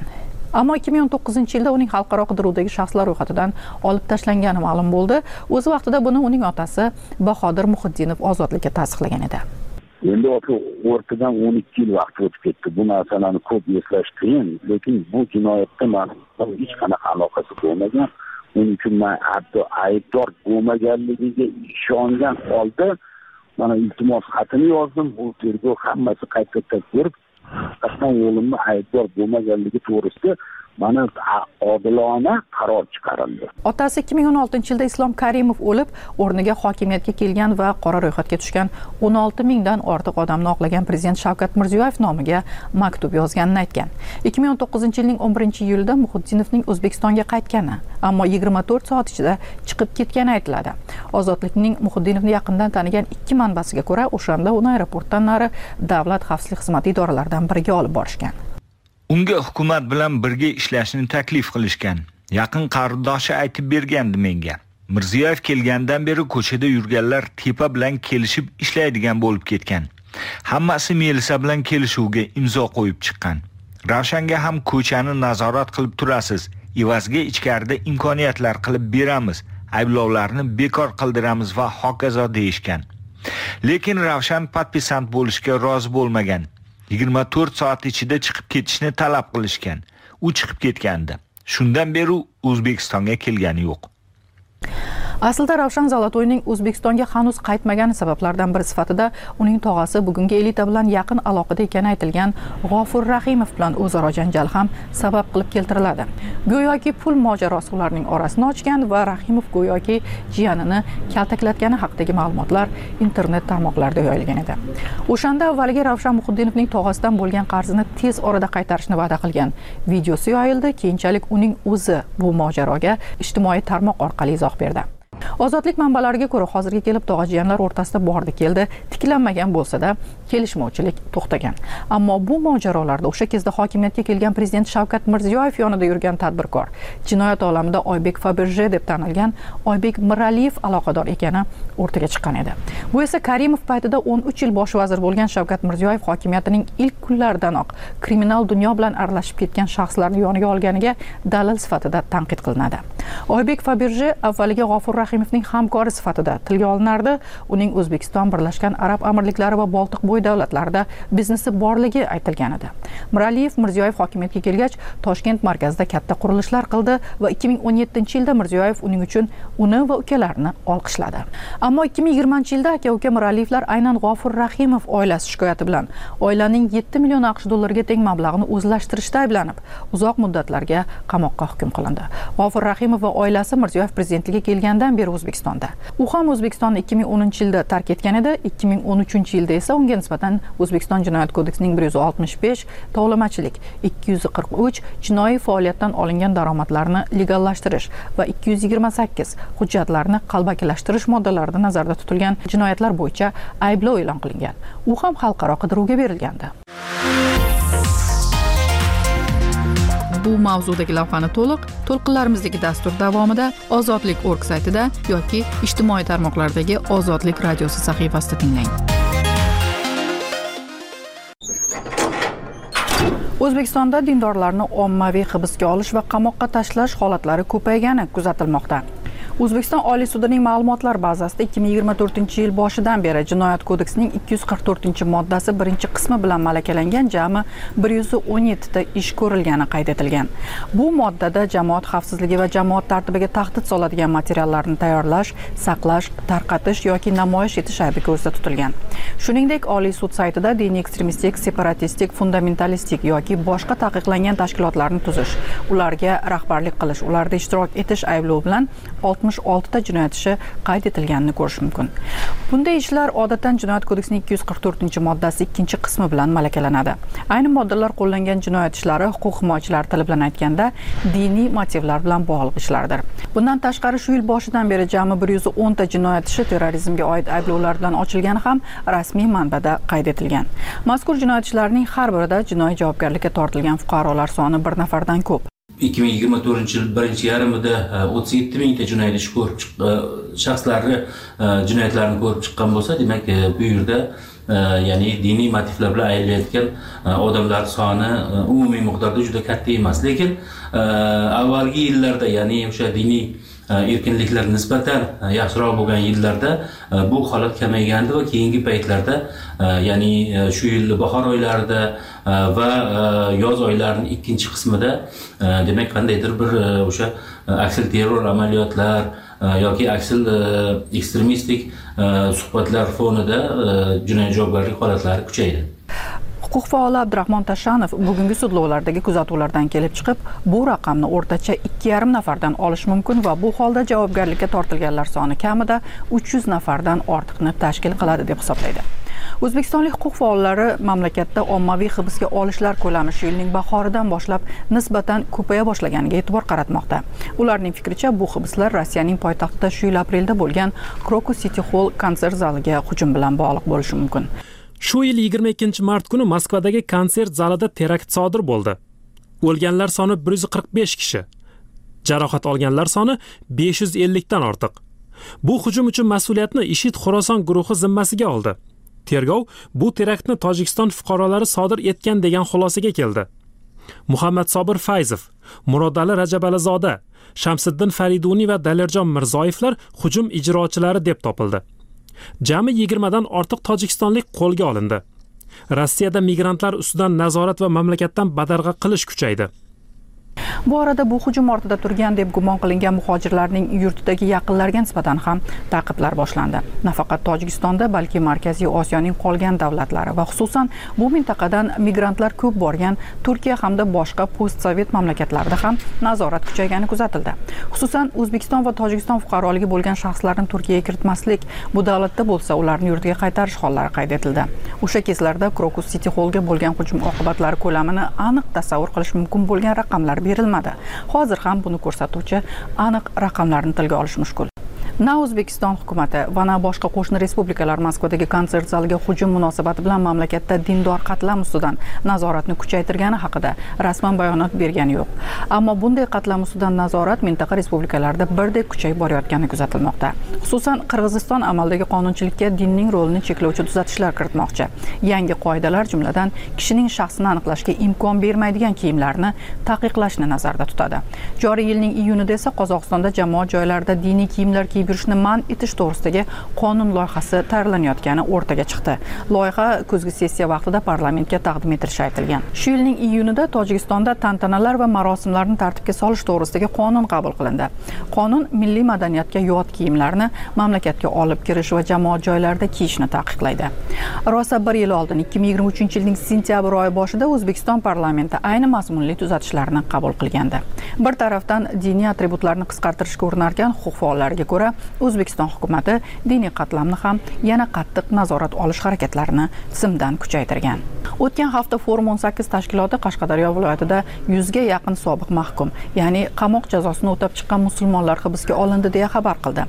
Ammo 2019-yilda uning xalqaro qidiruvdagi shaxslar ro'yxatidan olib tashlangani ma'lum bo'ldi. O'z vaqtida buni uning otasi Bahodir Muhiddinov ozodlikka tasdiqlagan edi. Endi o'rtadan 12 yil vaqt o'tib ketdi. Bu narsalarni ko'p eslash qiyin, lekin bu jinoyatda ma'lum hech qanaqa aloqasi bo'lmagan. Uning uchun men hatto aybdor bo'lmaganligiga ishongan holda mana iltimos xatini yozdim. Bu tergov hammasi qayta-qayta ko'rib, haqiqatan o'g'limni aybdor bo'lmaganligi to'g'risida mana odilona qaror chiqarildi. Otasi 2016-yilda Islom Karimov o'lib, o'rniga hokimiyatga kelgan va qora ro'yxatga tushgan 16 mingdan ortiq odamni oqlagan prezident Shavkat Mirziyoyev nomiga maktub yozganini aytgan. 2019-yilning 11-iyulida Muhiddinovning O'zbekistonga qaytgani, ammo 24 soat ichida chiqib ketgani aytiladi. Ozodlikning Muhiddinovni yaqindan tanigan ikki manbasiga ko'ra, o'shanda uni aeroportdan nari Davlat xavfsizlik xizmati idoralaridan biriga olib borishgan. Unga hukumat bilan birga ishlashni taklif qilishgan. Yaqin qarindoshi aytib bergandi menga. Mirziyoyev kelgandan beri ko'chada yurganlar tepa bilan kelishib ishlaydigan bo'lib ketgan. Hammasi Melisa bilan kelishuvga imzo qo'yib chiqqan. Ravshanga ham ko'chani nazorat qilib turasiz. Evaziga ichkarida imkoniyatlar qilib beramiz. Ayblovlarni bekor qildiramiz va hokazo deyishgan. Lekin Ravshan patpisant bo'lishga rozi bo'lmagan. 24 soat ichida chiqib ketishni talab qilishgan. U chiqib ketgandi. Shundan beri O'zbekistonga kelgani yo'q. Aslida Ravshan Zolotoyning O'zbekistonga hanuz qaytmagani sabablardan biri sifatida uning tog'asi bugungi elita bilan yaqin aloqada ekani aytilgan G'ofur Rahimov bilan o'zaro janjal ham sabab qilib keltiriladi. Go'yoki pul mojarosi ularning orasini ochgan va Rahimov go'yoki jiyanini kaltaklatgani haqidagi ma'lumotlar internet tarmoqlarida yoyilgan edi. O'shanda avvaliga Ravshan Muhiddinovning tog'asidan bo'lgan qarzini tez orada qaytarishni va'da qilgan videosi yoyildi. Keyinchalik uning o'zi bu mojaroga ijtimoiy tarmoq orqali izoh berdi. Ozodlik manbalariga ko'ra, hozirga kelib tog'a-jiyanlar o'rtasida bordi-keldi, tiklanmagan bo'lsa-da, kelishmovchilik to'xtagan. Ammo bu mojarolarda o'sha kezda hokimiyatga kelgan prezident Shavkat Mirziyoyev yonida yurgan tadbirkor, jinoyat olamida Oybek Faberje deb tanilgan Oybek Miraliyev aloqador ekani o'rtaga chiqqan edi. Bu esa Karimov paytida 13 yil bosh vazir bo'lgan Shavkat Mirziyoyev hokimiyatining ilk kunlaridanoq kriminal dunyo bilan aralashib ketgan shaxslarni yoniga olganiga dalil sifatida tanqid qilinadi. Oybek Faberje avvaliga G'ofur Rahimovning hamkori sifatida tilga olinardi. Uning O'zbekiston, Birlashgan Arab Amirliklari va Boltiqbo'yi davlatlarida biznesi borligi aytilgan edi. Miraliyev Mirziyoyev hokimiyatga kelgach, Toshkent markazida katta qurilishlar qildi va 2017-yilda Mirziyoyev uning uchun uni va ukalarini olqishladi. Ammo 2020-yilda aka-uka Miraliyevlar aynan G'ofur Rahimov oilasi shikoyati bilan oilaning 7 million AQSh dollariga teng mablag'ini o'zlashtirishda ayblanib, uzoq muddatlarga qamoqqa hukm qilindi. G'ofur Rahimov va oilasi Mirziyoyev prezidentligiga kelgandan beri O'zbekistonda. U ham O'zbekistonni 2010-yilda tark etgan edi. 2013-yilda esa unga nisbatan O'zbekiston Jinoyat kodeksining 165, tovlamachilik, 243 jinoiy faoliyatdan olingan daromadlarni legallashtirish va 228 hujjatlarni qalbakilashtirish moddalarida nazarda tutilgan jinoyatlar bo'yicha ayblov e'lon qilingan. U ham xalqaro qidiruvga berilgandi. Bu mavzudagi lavhani to'lqinlarimizdagi dastur davomida Ozodlik.org saytida yoki ijtimoiy tarmoqlardagi Ozodlik radiosi sahifasida tinglang. O'zbekistonda dindorlarni ommaviy hibsga olish va qamoqqa tashlash holatlari ko'paygani kuzatilmoqda. O'zbekiston Oliy sudining ma'lumotlar bazasida 2024-yil boshidan beri Jinoyat kodeksining 244-moddasi birinchi qismi bilan malakalangan jami 117 ta ish ko'rilgani qayd etilgan. Bu moddada jamoat xavfsizligi va jamoat tartibiga tahdid soladigan materiallarni tayyorlash, saqlash, tarqatish yoki namoyish etish aybi ko'zda tutilgan. Shuningdek, Oliy sud saytida diniy ekstremistik, separatistik, fundamentalistik yoki boshqa taqiqlangan tashkilotlarni tuzish, ularga rahbarlik qilish, ularda ishtirok etish ayblovi bilan 66 ta jinoyat ishi qayd etilganini ko'rish mumkin. Bunday ishlar odatdan Jinoyat kodeksining 244-moddasi 2-qismi bilan malakalanadi. Ayni moddalar qo'llangan jinoyat ishlari huquq himoyachilari tili bilan aytganda diniy motivlar bilan bog'liq ishlardir. Bundan tashqari shu yil boshidan beri jami 110 ta jinoyat ishi terrorizmga oid ayblovlar bilan ochilgani ham rasmiy manbada qayd etilgan. Mazkur jinoyat ishlarining har birida jinoiy javobgarlikka tortilgan fuqarolar soni 1 nafardan ko'p. 2024-yil birinchi yarmida 37 mingta jinoyat ishi ko'rib shaxslarni jinoyatlarni ko'rib chiqqan bo'lsa, demak bu yerda ya'ni diniy motivlar bilan aylanayotgan odamlar soni umumiy miqdorda juda katta emas, lekin avvalgi yillarda, ya'ni o'sha diniy erkinliklar nisbatan yaxshiroq bo'lgan yillarda bu holat kamaygandi va keyingi paytlarda, ya'ni shu yil bahor oylarida va yoz oylarining ikkinchi qismida demak qandaydir bir o'sha aksil terror amaliyotlar yoki aksil ekstremistik suhbatlar fonida jinoiy javobgarlik holatlari kuchaydi. Huquq faoli Abdurahmon Tashanov bugungi sudlovlardagi kuzatuvlardan kelib chiqib, bu raqamni o'rtacha 2,5 nafardan olish mumkin va bu holda javobgarlikka tortilganlar soni kamida 300 nafardan ortiqni tashkil qiladi deb hisoblaydi. O'zbekistonlik huquq faollari mamlakatda ommaviy hibsga olishlar ko'lami shu yilning bahoridan boshlab nisbatan ko'paya boshlaganiga e'tibor qaratmoqda. Ularning fikricha, bu hibslar Rossiyaning poytaxtida shu yil aprelda bo'lgan Krokus City Hall konsert zaliga hujum bilan bog'liq bo'lishi mumkin. Shu yil 22-mart kuni Moskvadagi konsert zalida terakt sodir bo'ldi. O'lganlar soni 145 kishi, jarohat olganlar soni 550 dan ortiq. Bu hujum uchun mas'uliyatni IShID Xorason guruhi zimmasiga oldi. Tergov bu teraktni Tojikiston fuqarolari sodir etgan degan xulosaga keldi. Muhammad Sobir Fayzov, Murodali Rajabalizoda, Shamsiddin Fariduniy va Dalerjon Mirzoyevlar hujum ijrochilari deb topildi. Jami 20 dan ortiq tojikistonlik qo'lga olindi. Rossiyada migrantlar ustidan nazorat va mamlakatdan badarg'a qilish kuchaydi. Bu arada bu hujum ortida turgan deb gumon qilingan muhojirlarning yurtidagi yaqinlariga nisbatan ham ta'qiblar boshlandi. Nafaqat Tojikistonda, balki Markaziy Osiyoning qolgan davlatlari va xususan bu mintaqadan migrantlar ko'p borgan Turkiya hamda boshqa postsovet mamlakatlarida ham nazorat kuchaygani kuzatildi. Xususan O'zbekiston va Tojikiston fuqaroligi bo'lgan shaxslarni Turkiyaga kiritmaslik, bu davlatda bo'lsa ularni yurtiga qaytarish hollari qayd etildi. O'sha kezlarda Krokus City Hallga bo'lgan hujum oqibatlari ko'lamini aniq tasavvur qilish mumkin bo'lgan raqamlar berilmadi. Hozir ham buni ko'rsatuvchi aniq raqamlarni tilga olish mushkul. Na O'zbekiston hukumati va na boshqa qo'shni respublikalar Moskvadagi konsert zaliga hujum munosabati bilan mamlakatda dindor qatlam ustidan nazoratni kuchaytirgani haqida rasman bayonot bergani yo'q. Ammo bunday qatlam ustidan nazorat mintaqa respublikalarida birdek kuchayib borayotgani kuzatilmoqda. Xususan Qirg'iziston amaldagi qonunchilikka dinning rolini cheklovchi tuzatishlar kiritmoqchi. Yangi qoidalar jumladan kishining shaxsini aniqlashga imkon bermaydigan kiyimlarni taqiqlashni nazarda tutadi. Joriy yilning iyunida esa Qozog'istonda jamoat joylarida diniy kiyimlar kiyib yurishni man etish to'g'risidagi qonun loyihasi tayyorlanayotgani o'rtaga chiqdi. Loyiha kuzgi sessiya vaqtida parlamentga taqdim etilishi aytilgan. Shu yilning iyunida Tojikistonda tantanalar va marosimlarni tartibga solish to'g'risidagi qonun qabul qilindi. Qonun milliy madaniyatga yot kiyimlarni mamlakatga olib kirish va jamoat joylarida kiyishni taqiqlaydi. Rosa bir yil oldin 2023-yilning sentyabr oyi boshida O'zbekiston parlamenti ayni mazmunli tuzatishlarni qabul qilgandi. Bir tarafdan diniy atributlarni qisqartirishga urinarkan huquq faollariga ko'ra O'zbekiston hukumati diniy qatlamni ham yana qattiq nazorat olish harakatlarini tizimdan kuchaytirgan. O'tgan hafta Forum 18 tashkiloti Qashqadaryo viloyatida 100 ga yaqin sobiq mahkum, ya'ni qamoq jazosini o'tab chiqqan musulmonlar hibsga olindi deya xabar qildi.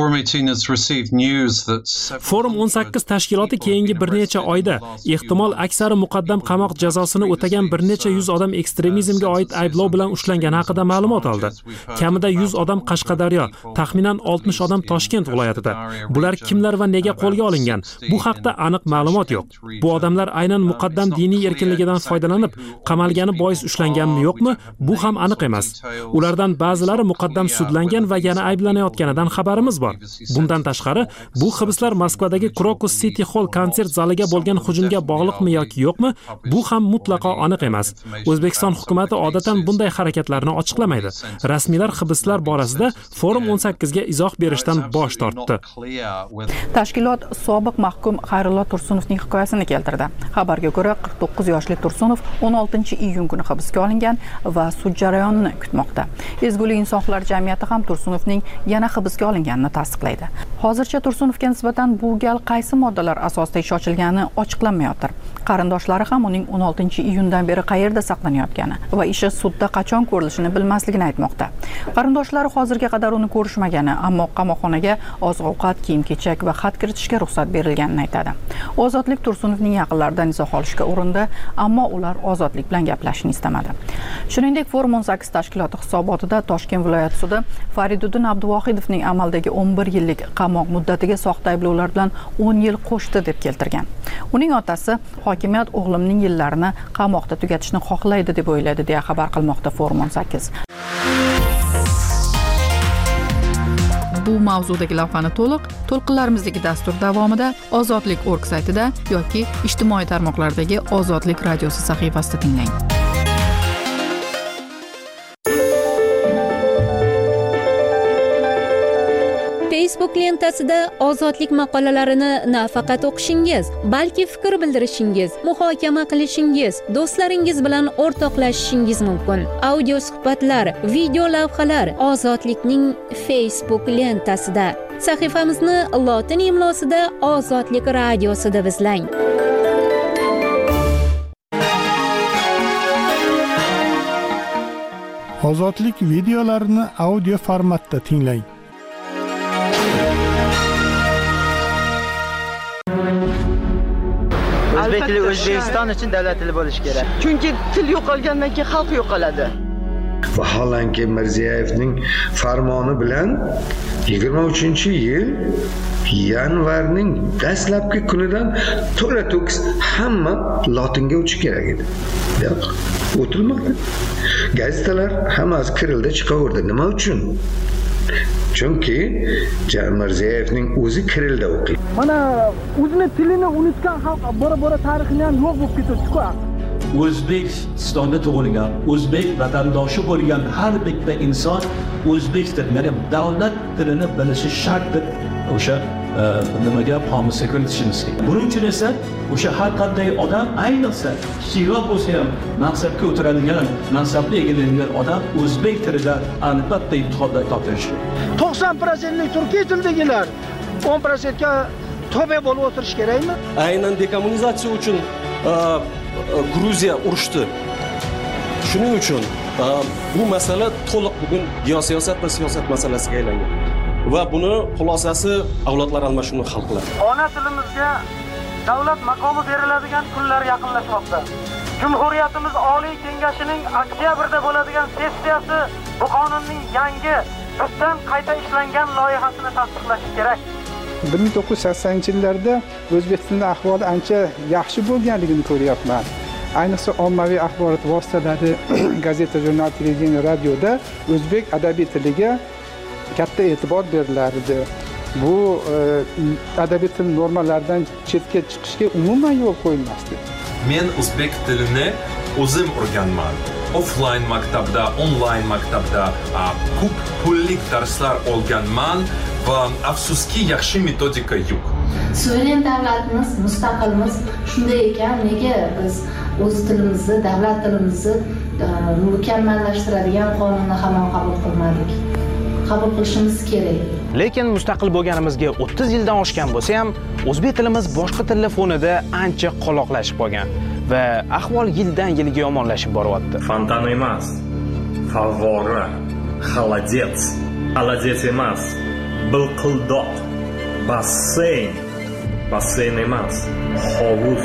Forum 18 tashkiloti keyingi bir necha oyda ehtimol aksari muqaddam qamoq jazosini o'tagan bir necha yuz odam ekstremizmga oid ayblov bilan ushlangani haqida ma'lumot oldi. Kamida 100 odam Qashqadaryo, taxminan 60 odam Toshkent viloyatida. Bular kimlar va nega qo'lga olingan? Bu haqda aniq ma'lumot yo'q. Bu odamlar aynan muqaddam diniy erkinligidan foydalanib qamalgani bois ushlanganmi yo'qmi? Bu ham aniq emas. Ulardan ba'zilari muqaddam sudlangan va yana ayblanayotganidan xabarimiz bor. Bundan tashqari, bu hibslar Moskvadagi Krokus City Hall konsert zaliga bo'lgan hujumga bog'liqmi yoki yo'qmi? Bu ham mutlaqo aniq emas. O'zbekiston hukumatı odatan bunday harakatlarni ochiqlamaydi. Rasmiylar hibslar borasida Forum 18 ga izoh berishdan bosh tortdi. Tashkilot sobiq mahkum Xayrullo Tursunovning hikoyasini keltirdi. Xabarga ko'ra, 49 yoshli Tursunov 16-iyun kuni hibsga olingan va sud jarayonini kutmoqda. Ezgulik insonlar jamiyati ham Tursunovning yana hibsga olinganini tasdiqlaydi. Hozircha Tursunovga nisbatan bu gal qaysi moddalar asosida ish ochilgani ochiqlanmayotir. Qarindoshlari ham uning 16-iyundan beri qayerda saqlanayotgani va ishi sudda qachon ko'rilishini bilmasligini aytmoqda. Qarindoshlari hozirga qadar uni ko'rishmagani, ammo qamoqxonaga oziq-ovqat, kiyim-kechak va xat kiritishga ruxsat berilganini aytadi. Ozodlik Tursunovning yaqinlaridan izoh olishga urindi, ammo ular Ozodlik bilan gaplashishni istamadi. Shuningdek, Forum 18 tashkiloti hisobotida Toshkent viloyat sudi Fariduddin Abduvohidovning amaldagi 11 yillik qamoq muddatiga soxta ayblovlar bilan 10 yil qo'shdi deb keltirgan. Uning otasi hokimiyat o'g'limning yillarini qamoqda tugatishni xohlaydi deb o'yladi deya xabar qilmoqda Forum 18. Bu mavzudagi lavhani to'lqinlarimizdagi dastur davomida Ozodlik.org saytida yoki ijtimoiy tarmoqlardagi Ozodlik radiosi sahifasida tinglang. Facebook lentasida Ozodlik maqolalarini nafaqat o'qishingiz, balki fikr bildirishingiz, muhokama qilishingiz, do'stlaringiz bilan o'rtoqlashishingiz mumkin. Audio suhbatlar, video lavhalar Ozodlikning Facebook lentasida. Sahifamizni lotin imlosida Ozodlik radiosi deb izlang. Ozodlik videolarini audio formatda tinglang. O'zbek tili O'zbekiston uchun davlat tili bo'lishi kerak. Chunki til yo'qolgandan keyin xalq yo'qoladi. Vaholanki Mirziyevning farmoni bilan 23-yil yanvarning dastlabki kunidan to'la-to'kis hamma lotinga o'tishi kerak edi. Yo'q, o'tilmoqda. Gazetalar hammasi kirilda chiqaverdi. Nima uchun? Chunki Mirziyevning o'zi kirilda o'qiydi. Mana o'zini tilini unutgan xalq bora-bora tarixini ham yo'q bo'lib ketadi-ku. O'zbekistonda tug'ilgan, o'zbek vatandoshi bo'lgan har bitta inson o'zbek tilini, davlat tilini bilishi shart deb o'sha nimaga qomusga kiritishimiz kerak. Buning uchun esa o'sha har qanday odam, ayniqsa kichikroq bo'lsa ham mansabga o'tiradigan, mansabli egallangan odam o'zbek tilida albatta imtihonda topshirishi kerak. 90% turkiy tildagilar 10% ga tobe bo'lib o'tirish kerakmi? Aynan dekommunizatsiya uchun Gruziya urushdi. Shuning uchun bu masala to'liq bugun geosiyosat va siyosat masalasiga aylangan. Va buni xulosasi avlodlar almashinuvini hal qiladi. Ona tilimizga davlat maqomi beriladigan kunlar yaqinlashmoqda. Jumhuriyatimiz Oliy Kengashining oktyabrda bo'ladigan sessiyasi bu qonunning yangi tubdan qayta ishlangan loyihasini tasdiqlashi kerak. 1980-yillarda O'zbekistonda ahvoli ancha yaxshi bo'lganligini ko'ryapman. Ayniqsa ommaviy axborot vositalari, gazeta, jurnal, televideniya, radioda o'zbek adabiy tiliga katta e'tibor berilardi. Bu adabiy til normalaridan chetga chiqishga umuman yo'l qo'yilmasdi. Men o'zbek tilini o'zim o'rganman. Offline maktabda, online maktabda ko'p pullik darslar olganman va afsuski yaxshi metodika yo'q. Suveren davlatimiz, mustaqilmiz shunday ekan, nega biz o'z tilimizni, davlat tilimizni mukammallashtiradigan qonunni hamon qabul qilmadik? Qabul qilishimiz kerak. Lekin mustaqil bo'lganimizga 30 yildan oshgan bo'lsa ham, o'zbek tilimiz boshqa tillar fonida ancha qoloqlashib qolgan va ahvol yildan-yilga yomonlashib boryapti. Fontan emas, favvora, xolodets, xolodets emas, bilqildoq, basseyn, basseyn emas, hovuz.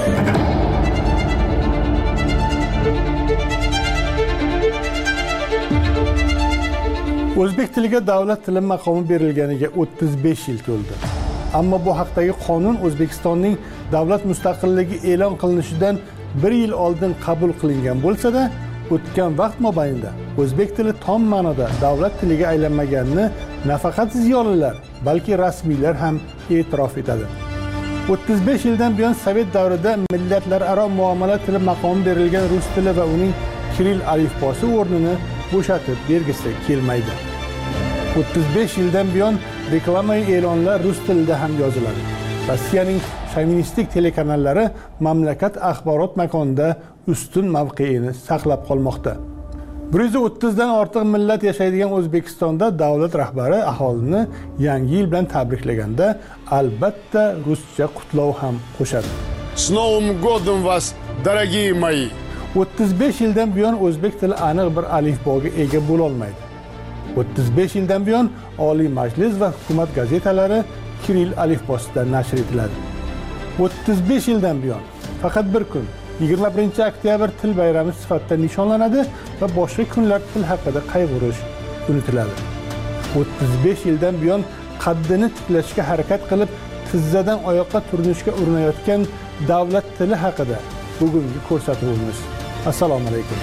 O'zbek tiliga davlat tili maqomi berilganiga 35 yil to'ldi. Ammo bu haqdagi qonun O'zbekistonning davlat mustaqilligi e'lon qilinishidan 1 yil oldin qabul qilingan bo'lsa-da, o'tgan vaqt mobaynida o'zbek tili tom ma'noda davlat tiliga aylanmaganini nafaqat ziyolilar, balki rasmiylar ham e'tirof etadi. 35 yildan buyon Sovet davrida millatlararo muomala tili maqomi berilgan rus tili va uning kiril alifbosi o'rnini bo'shatib bergisi kelmaydi. 35 yildan buyon reklama e'lonlar rus tilida ham yoziladi. Rossiyaning shovinistik telekanallari mamlakat axborot makonida ustun mavqeini saqlab qolmoqda. 130 dan ortiq millat yashaydigan O'zbekistonda davlat rahbari aholini Yangi yil bilan tabriklaganda albatta ruscha qutlov ham qo'shadi. С Новым годом вас, дорогие мои! 35 yildan buyon o'zbek tili aniq bir alifboga ega bo'la olmaydi. 35 yildan buyon Oliy Majlis va hukumat gazetalari Kiril alifbosida nashr etiladi. 35 yildan buyon faqat bir kun 21-oktyabr til bayrami sifatida nishonlanadi va boshqa kunlar til haqida qayg'urish unutiladi. 35 yildan buyon qaddini tiklashga harakat qilib, tizzadan oyoqqa turinishga urinayotgan davlat tili haqida bugungi ko'rsatuvimiz. Assalomu alaykum.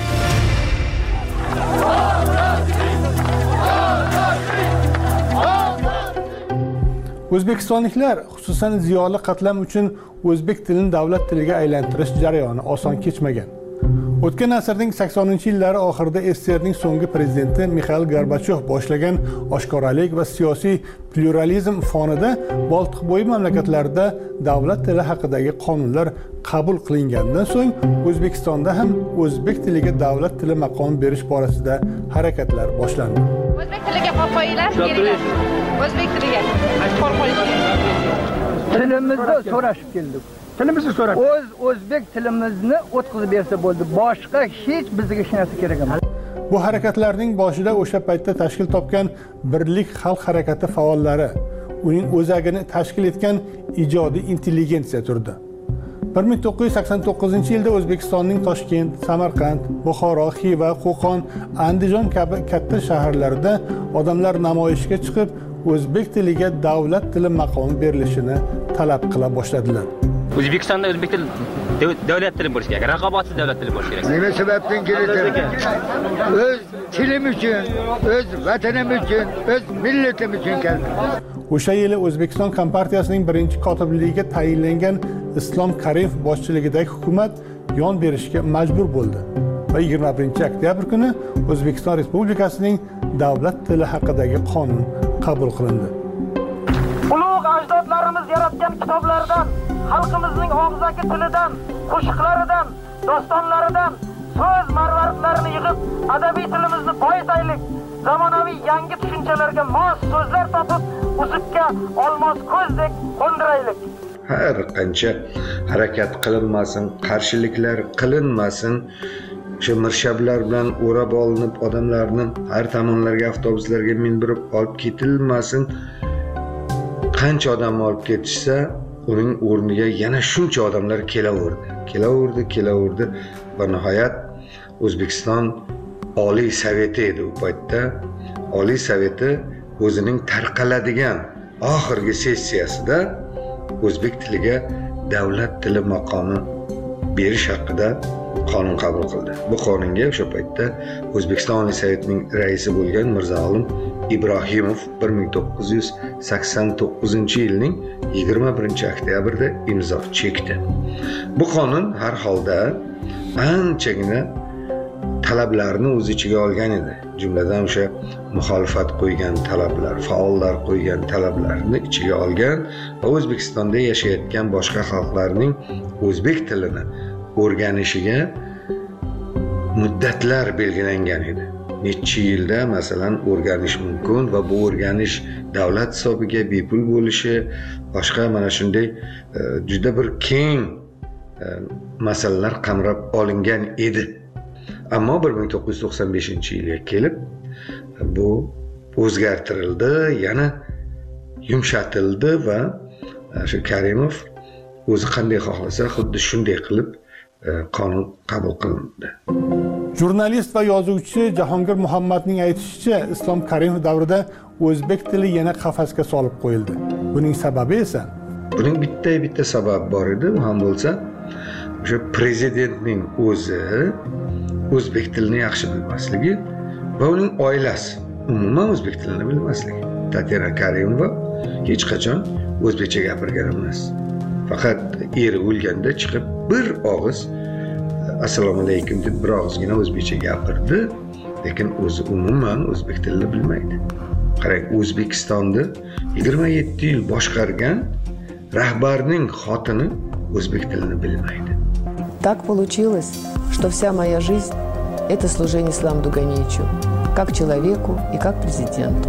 O'zbekistonliklar, xususan ziyoli qatlam uchun o'zbek tilini davlat tiliga aylantirish jarayoni oson kechmagan. O'tgan asrning 80-yillari oxirida SSRning so'nggi prezidenti Mixail Gorbachyov boshlagan oshkoralik va siyosiy pluralizm fonida Boltiqbo'yi mamlakatlarida davlat tili haqidagi qonunlar qabul qilingandan so'ng O'zbekistonda ham o'zbek tiliga davlat tili maqomi berish borasida harakatlar boshlandi. O'zbek tiliga qo'l qo'yinglar, kelinglar. O'zbek tiliga qo'l qo'yinglar. Tilimizni so'rashib keldik. Tilimizni so'rab. O'zbek tilimizni o'tkazib bersa bo'ldi. Boshqa hech bizga hech narsa kerak emas. Bu harakatlarning boshida o'sha paytda tashkil topgan Birlik xalq harakati faollari, uning o'zagini tashkil etgan ijodiy intelligensiya turdi. 1989-yilda O'zbekistonning Toshkent, Samarqand, Buxoro, Xiva, Qo'qon, Andijon kabi katta shaharlarida odamlar namoyishga chiqib, o'zbek tiliga davlat tili maqomi berilishini talab qila boshladilar. O'zbekistonda o'zbek tili davlat tili bo'lishi kerak, raqobatsiz davlat tili bo'lishi kerak. Nima sababdan keladi? O'z tilim uchun, o'z vatanim uchun, o'z millatim uchun keldim. O'sha yili O'zbekiston Kompartiyasining birinchi kotibligiga tayinlangan Islom Karimov boshchiligidagi hukumat yon berishga majbur bo'ldi va 21-oktyabr kuni O'zbekiston Respublikasining davlat tili haqidagi qonun qabul qilindi. Ulug' ajdodlarimiz yaratgan kitoblardan, xalqimizning og'zaki tilidan, qo'shiqlaridan, dostonlaridan so'z marvaridlarini yig'ib, adabiy tilimizni boyitaylik. Zamonaviy yangi tushunchalarga mos so'zlar topib, uzukka olmos ko'zdek qo'ndiraylik. Har qancha harakat qilinmasin, qarshiliklar qilinmasin, shu mirshablar bilan o'rab olinib odamlarni har tomonlarga avtobuslarga mindirib olib ketilmasin. Qancha odam olib ketishsa, uning o'rniga yana shuncha odamlar kelaverdi va nihoyat O'zbekiston Oliy Soveti edi u paytda. Oliy Soveti o'zining tarqaladigan oxirgi sessiyasida o'zbek tiliga davlat tili maqomi berish haqida qonun qabul qildi. Bu qonunga o'sha paytda O'zbekiston Oliy Sovetining raisi bo'lgan Mirzo-Olim Ibrohimov 1989-yilning 21-oktyabrda imzo chekdi. Bu qonun har holda anchagina talablarni o'z ichiga olgan edi. Jumladan o'sha muxolifat qo'ygan talablar, faollar qo'ygan talablarni ichiga olgan va O'zbekistonda yashayotgan boshqa xalqlarning o'zbek tilini o'rganishiga muddatlar belgilangan edi. Necha yilda masalan o'rganish mumkin va bu o'rganish davlat hisobiga bepul bo'lishi, boshqa mana shunday juda bir keng masalalar qamrab olingan edi. Ammo 1995-yilga kelib bu o'zgartirildi, yana yumshatildi va shu Karimov o'zi qanday xohlasa xuddi shunday qilib qonun qabul qilindi. Jurnalist va yozuvchi Jahongir Muhammadning aytishicha, Islom Karimov davrida o'zbek tili yana qafasga solib qo'yildi. Buning sababi esa buning bitta sabab bor edi, u ham bo'lsa o'sha prezidentning o'zi o'zbek tilini yaxshi bilmasligi va uning oilasi umuman o'zbek tilini bilmasligi. Tatyana Karimova hech qachon o'zbekcha gapirgan emas. Faqat eri o'lganda chiqib bir og'iz assalomu alaykum deb bir og'izgina o'zbekcha gapirdi, lekin o'zi umuman o'zbek tilini bilmaydi. Qarang, O'zbekistonni 27 yil boshqargan rahbarning xotini o'zbek tilini bilmaydi. Так получилось, что вся моя жизнь – это служение Исламу Дуганиевичу, как человеку и как президенту.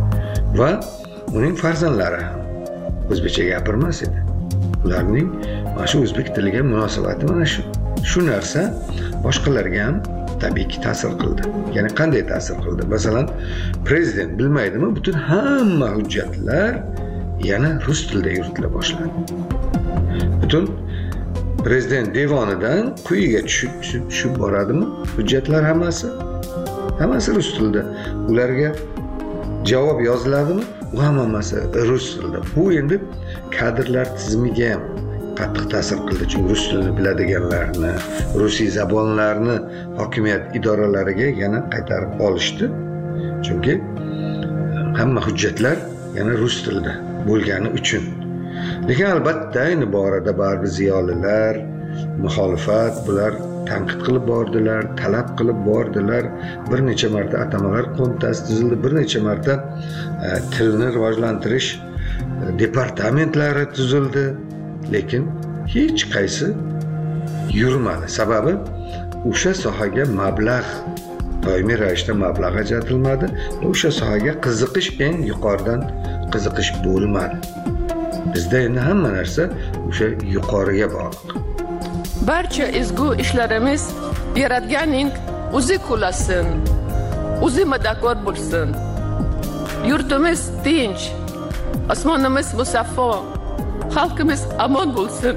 Va uning farzandlari ham o'zbekcha gapirmas edi. Ularning mana shu o'zbek tiliga munosabati mana shu narsa boshqalarga ham tabiiyki ta'sir qildi. Ya'ni qanday ta'sir qildi? Masalan, prezident bilmaydimi, butun hamma hujjatlar yana rus tilida yuritila boshladi. Butun prezident devonidan quyiga tushib boradimi? Hujjatlar hammasi rus tilida. Ularga javob yoziladimi? U hammasi rus tilida. Bu endi kadrlar tizimiga ham qattiq ta'sir qildi. Chunki rus tilini biladiganlarni, rusiy zabonlarni hokimiyat idoralariga yana qaytarib olishdi. Chunki hamma hujjatlar yana rus tilida bo'lgani uchun. Lekin albatta endi borada baribir ziyolilar, muxolifat bular tanqid qilib bordilar, talab qilib bordilar. Bir necha marta atamalar qo'mitasi tuzildi, bir necha marta tilni rivojlantirish departamentlari tuzildi. Lekin hech qaysi yurmadi. Sababi o'sha sohaga mablag' doimiy ravishda mablag' ajratilmadi. O'sha sohaga qiziqish eng yuqoridan qiziqish bo'lmadi. Bizda endi hamma narsa o'sha yuqoriga bog'liq. Barcha ezgu ishlarimiz Yaratganning o'zi qo'llasin, o'zi madadkor bo'lsin. Yurtimiz tinch, osmonimiz musaffo, xalqimiz omon bo'lsin.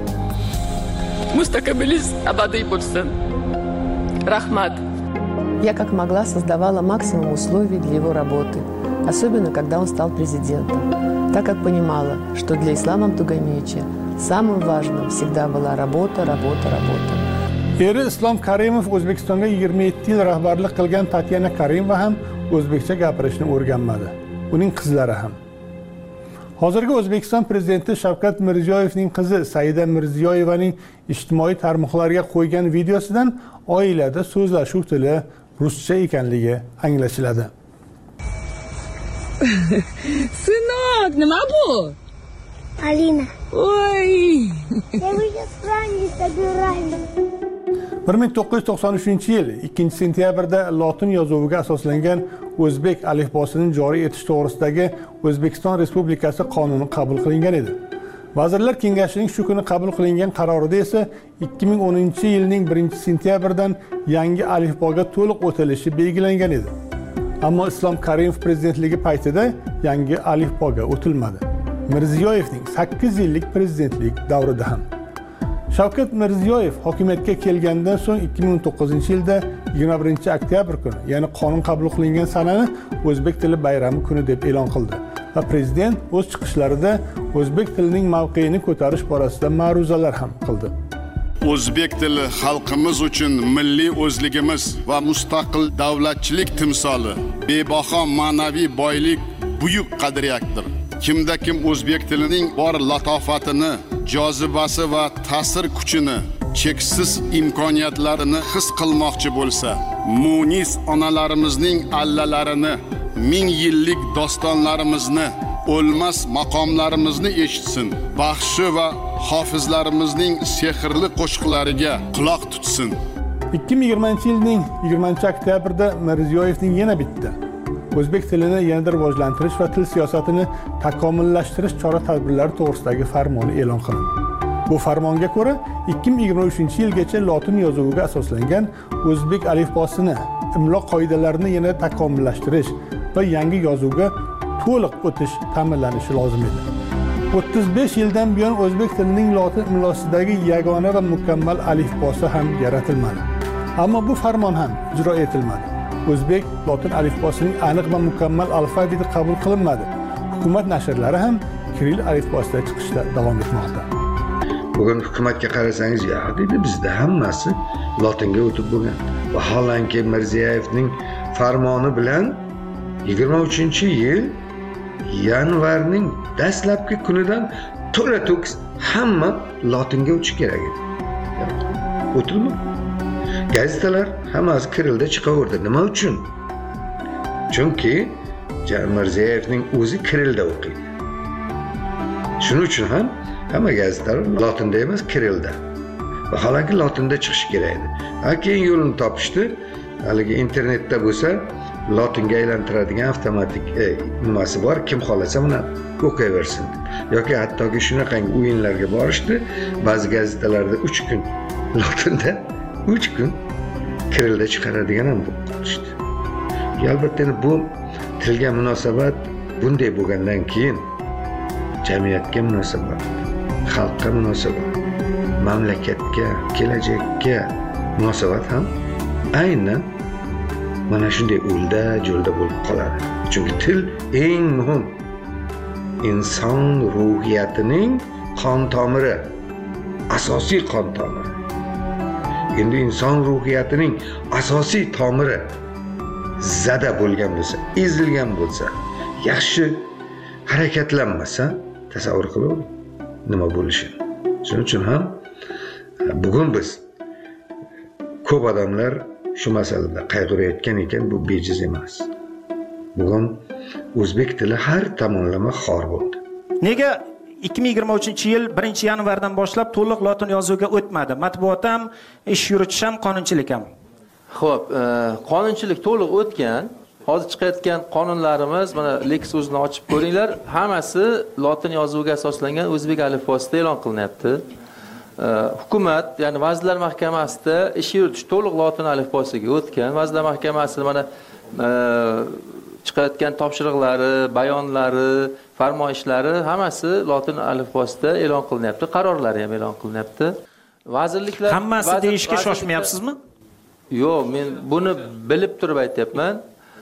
Mustaqilimiz abadiy bo'lsin. Rahmat. Я как могла создавала максимум условий для его работы, особенно когда он стал президентом, так как понимала, что для Ислама Абдуганiyevича самым важным всегда была работа. Eri Islom Karimov O'zbekistonga 27 yil rahbarlik qilgan Tatyana Karimova ham o'zbekcha gapirishni o'rganmadi. Uning qizlari ham. Hozirgi O'zbekiston prezidenti Shavkat Mirziyoyevning qizi Saida Mirziyoyevaning ijtimoiy tarmoqlarga qo'ygan videosidan oilada so'zlashuv tili ruscha ekanligi anglashiladi. Сынок, nima bu? Alina. Oy. Я уже странно собираюсь. 1993-yil 2-sentyabrda lotin yozuviga asoslangan o'zbek alifbosining joriy etish to'g'risidagi O'zbekiston Respublikasi qonuni qabul qilingan edi. Vazirlar Kengashining shu kuni qabul qilingan qarorida esa 2010-yilning 1-sentyabridan yangi alifboga to'liq o'tilishi belgilangan edi. Ammo Islom Karimov prezidentligi paytida yangi alifboga o'tilmadi. Mirziyoyevning 8 yillik prezidentlik davrida ham. Shavkat Mirziyoyev hokimiyatga kelgandan so'ng 2009-yilda 21-oktyabr kuni, ya'ni qonun qabul qilingan sanani o'zbek tili bayrami kuni deb e'lon qildi va prezident o'z chiqishlarida o'zbek tilining mavqeini ko'tarish borasida ma'ruzalar ham qildi. O'zbek tili xalqimiz uchun milliy o'zligimiz va mustaqil davlatchilik timsoli, bebaho ma'naviy boylik, buyuk qadriyatdir. Kimda kim o'zbek tilining bor latofatini, jozibasi va ta'sir kuchini, cheksiz imkoniyatlarini his qilmoqchi bo'lsa, munis onalarimizning allalarini, ming yillik dostonlarimizni, o'lmas maqomlarimizni eshitsin, baxshi va hofizlarimizning sehrli qo'shiqlariga quloq tutsin. 2020-yilning 20-oktyabrda Mirziyoyevning yana bitta o'zbek tilini yanada rivojlantirish va til siyosatini takomillashtirish chora-tadbirlari to'g'risidagi farmoni e'lon qilindi. Bu farmonga ko'ra 2023-yilgacha lotin yozuviga asoslangan o'zbek alifbosini, imlo qoidalarini yanada takomillashtirish va yangi yozuvga to'liq o'tish ta'minlanishi lozim edi. 35 yildan buyon o'zbek tilining lotin imlosidagi yagona va mukammal alifbosi ham yaratilmadi. Ammo bu farmon ham ijro etilmadi. O'zbek lotin alifbosining aniq va mukammal alfabeti qabul qilinmadi. Hukumat nashrlari ham kiril alifbosida chiqishda davom etmoqda. Bugun hukumatga qarasangiz, ya deydi, bizda hammasi lotinga o'tib bo'lgan. Vaholanki Mirziyoyevning farmoni bilan 23-yil yanvarning dastlabki kunidan to'la-to'kis hamma lotinga o'tish kerak edi. O'tilmadi. Gazetalar hammasi kirilda chiqaverdi. Nima uchun? Chunki Mirziyoyevning o'zi kirilda o'qiydi. Shuning uchun ham hamma gazetalar lotinda emas, kirilda. Vaholanki lotinda chiqishi kerak edi. Keyin yo'lini topishdi. Haligi internetda bo'lsa, lotinga aylantiradigan avtomatik nimasi bor. Kim xohlasa buni o'qiyversin yoki hattoki shunaqangi o'yinlarga borishdi, ba'zi gazetalarda 3 kun lotinda 3 kun kirilda chiqaradigan ham bo'lib qolishdi. Albatta bu tilga munosabat bunday bo'lgandan keyin jamiyatga munosabat, xalqqa munosabat, mamlakatga, kelajakka munosabat ham aynan mana shunday o'lda jo'lda bo'lib qoladi. Chunki til eng muhim inson ruhiyatining qon tomiri, asosiy qon tomiri. Endi inson ruhiyatining asosiy tomiri zada bo'lgan bo'lsa, ezilgan bo'lsa, yaxshi harakatlanmasa, tasavvur qiling nima bo'lishini. Shuning uchun ham bugun biz ko'p odamlar shu masalada qayg'urayotgan ekan, bu bejiz emas. Bugun o'zbek tili har tomonlama xor bo'ldi. Nega 2023-yil 1-yanvardan boshlab to'liq lotin yozuviga o'tmadi? Matbuot ham, ish yuritish ham, qonunchilik ham. Xo'p, qonunchilik to'liq o'tgan. Hozir chiqayotgan qonunlarimiz, mana Lex o'zini ochib ko'ringlar, hammasi lotin yozuviga asoslangan o'zbek alifbosida e'lon qilinyapti. Hukumat, ya'ni Vazirlar Mahkamasida ish yuritish to'liq lotin alifbosiga o'tgan. Vazirlar Mahkamasi mana chiqayotgan topshiriqlari, bayonlari, farmoyishlari hammasi lotin alifbosida e'lon qilinyapti. Qarorlari ham e'lon qilinyapti. Vazirliklar hammasi deyishga shoshmayapsizmi? Yo'q, men buni bilib turib aytyapman.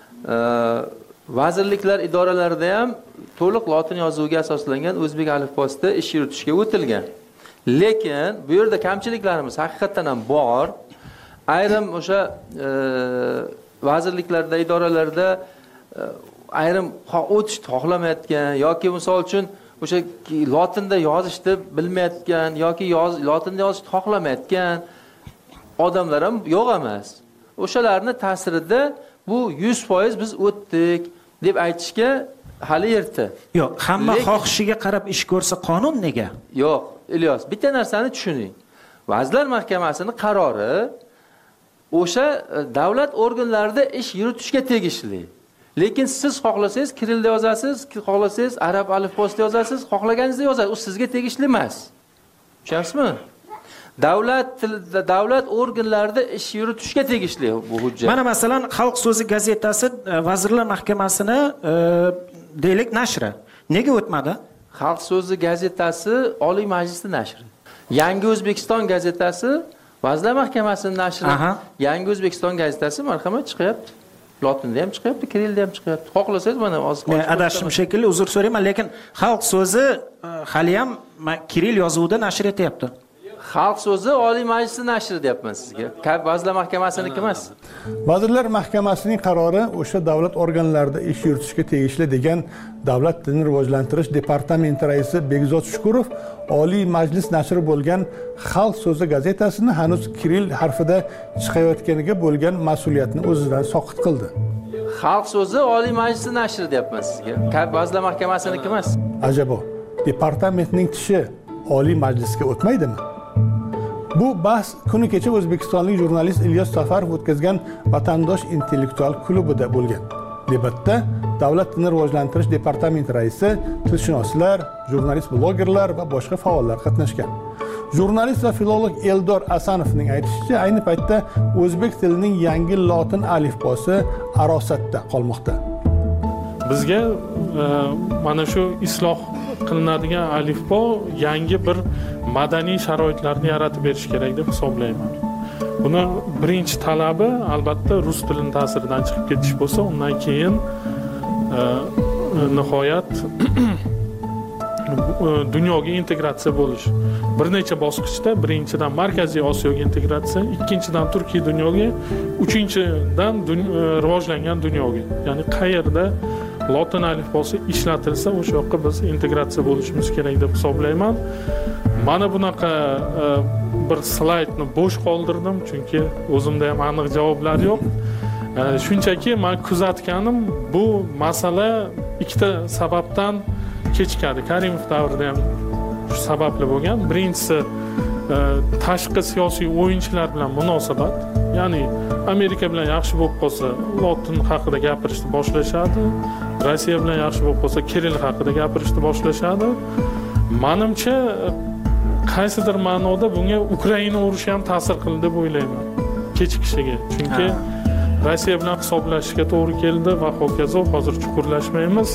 Vazirliklar idoralarida ham to'liq lotin yozuviga asoslangan o'zbek alifbosida ish yuritishga o'tilgan. Lekin bu yerda kamchiliklarimiz haqiqatan ham bor. Ayrim o'sha vazirliklarda, idoralarda ayrim o'tishni xohlamayotgan yoki misol uchun o'sha lotinda yozishni bilmayotgan yoki lotinda yozishni xohlamayotgan odamlar ham yo'q emas. O'shalarning ta'sirida bu 100% biz o'tdik deb aytishga hali erta. Yo'q, hamma xohishiga qarab ish ko'rsa qonun nega? Yo'q, Ilyos, bitta narsani tushuning. Vazirlar Mahkamasining qarori o'sha davlat organlarida ish yuritishga tegishli. Lekin siz xohlasangiz kirilda yozasiz, xohlasangiz arab alifbosida yozasiz, xohlaganingizni yozasiz. U sizga tegishli emas. Tushunyapsizmi? Davlat organlarida ish yuritishga tegishli bu hujjat. Mana masalan, Xalq so'zi gazetasi Vazirlar Mahkamasini deylik nashri. Nega o'tmadi? Xalq so'zi gazetasi Oliy Majlisning nashri. Yangi O'zbekiston gazetasi Vazirlar Mahkamasining nashri. Yangi O'zbekiston gazetasi marhamat chiqyapti. Lotinda ham chiqyapti, kirilda ham chiqyapti. Xohlasangiz mana hozir adashim shekilli, uzr so'rayman, lekin Xalq so'zi hali ham kiril yozuvida nashr etyapti. Xalq so'zi Oliy Majlisning nashri deyapman sizga. Vazirlar Mahkamasiniki emas. Vazirlar Mahkamasining qarori o'sha davlat organlarida ish yuritishga tegishli degan Davlat tilini rivojlantirish departamenti raisi Begzod Shukurov Oliy Majlis nashri bo'lgan Xalq so'zi gazetasini hanuz kiril harfida chiqayotganiga bo'lgan mas'uliyatni o'zidan soqit qildi. Xalq so'zi Oliy Majlisning nashri deyapman sizga. Vazirlar Mahkamasiniki emas. Ajabo, departamentning tishi Oliy Majlisga o'tmaydimi? Bu bahs kuni kecha o'zbekistonlik jurnalist Ilyos Safarov o'tkazgan Vatandosh intellektual klubida bo'lgan. Debatda Davlat tilini rivojlantirish departamenti raisi, tilshunoslar, jurnalist blogerlar va boshqa faollar qatnashgan. Jurnalist va filolog Eldor Asanovning aytishicha, ayni paytda o'zbek tilining yangi lotin alifbosi arosatda qolmoqda. Bizga mana shu isloh qilinadigan alifbo yangi bir madaniy sharoitlarni yaratib berish kerak deb hisoblayman. Buni birinchi talabi albatta rus tilining ta'siridan chiqib ketish bo'lsa, undan keyin nihoyat dunyoga integratsiya bo'lish. Bir necha bosqichda birinchidan Markaziy Osiyoga integratsiya, ikkinchidan Turkiya dunyoga, uchinchidan rivojlangan dunyoga. Ya'ni qayerda lotin alifbosi ishlatilsa, o'sha yoqqa biz integratsiya bo'lishimiz kerak deb hisoblayman. Mana bunaqa bir slaydni bo'sh qoldirdim, chunki o'zimda ham aniq javoblar yo'q. Shunchaki men kuzatganim, bu masala ikkita sababdan kechikadi. Karimov davrida ham shu sababli bo'lgan. Birinchisi tashqi siyosiy o'yinchilar bilan munosabat. Ya'ni Amerika bilan yaxshi bo'lib qolsa, lotin haqida gapirishni boshlashadi. Rossiya bilan yaxshi bo'lib qolsa, Kirill haqida gapirishni boshlashadi. Menimcha qaysidir ma'noda bunga Ukraina urushi ham ta'sir qildi deb o'ylayman. Kechikishiga. Chunki Rossiya bilan hisoblashishga to'g'ri keldi va hokazo, hozir chuqurlashmaymiz.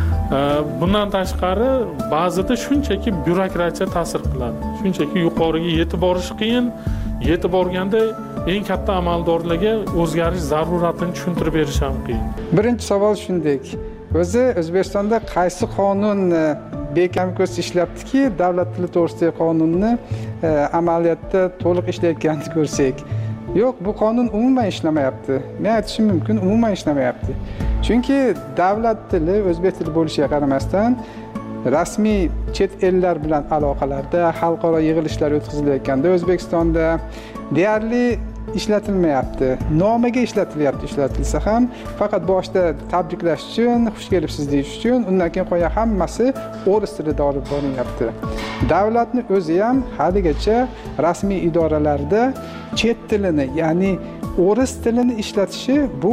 Bundan tashqari ba'zida shunchaki byurokratiya ta'sir qiladi. Shunchaki yuqoriga yetib borish qiyin, yetib borganda eng katta amaldorlarga o'zgarish zaruratini tushuntirib berish ham qiyin. Birinchi savol shunday. O'zi O'zbekistonda qaysi qonun bekam ko'z ishlabdiki, davlat tili to'g'risidagi qonunni amaliyotda to'liq ishlayotganini ko'rsak. Yo'q, bu qonun umuman ishlamayapti. Men aytishim mumkin, umuman ishlamayapti. Chunki davlat tili o'zbek tili bo'lishiga qaramasdan rasmiy chet ellar bilan aloqalarda, xalqaro yig'ilishlar o'tkazilayotganda O'zbekistonda deyarli ishlatilmayapti. Nomiga ishlatilsa ham faqat boshda tabriklash uchun, xush kelibsiz deyish uchun, undan keyin qo'ya hammasi o'ris tilida olib borilyapti. Davlatning o'zi ham haligacha rasmiy idoralarda chet tilini, ya'ni o'ris tilini ishlatishi bu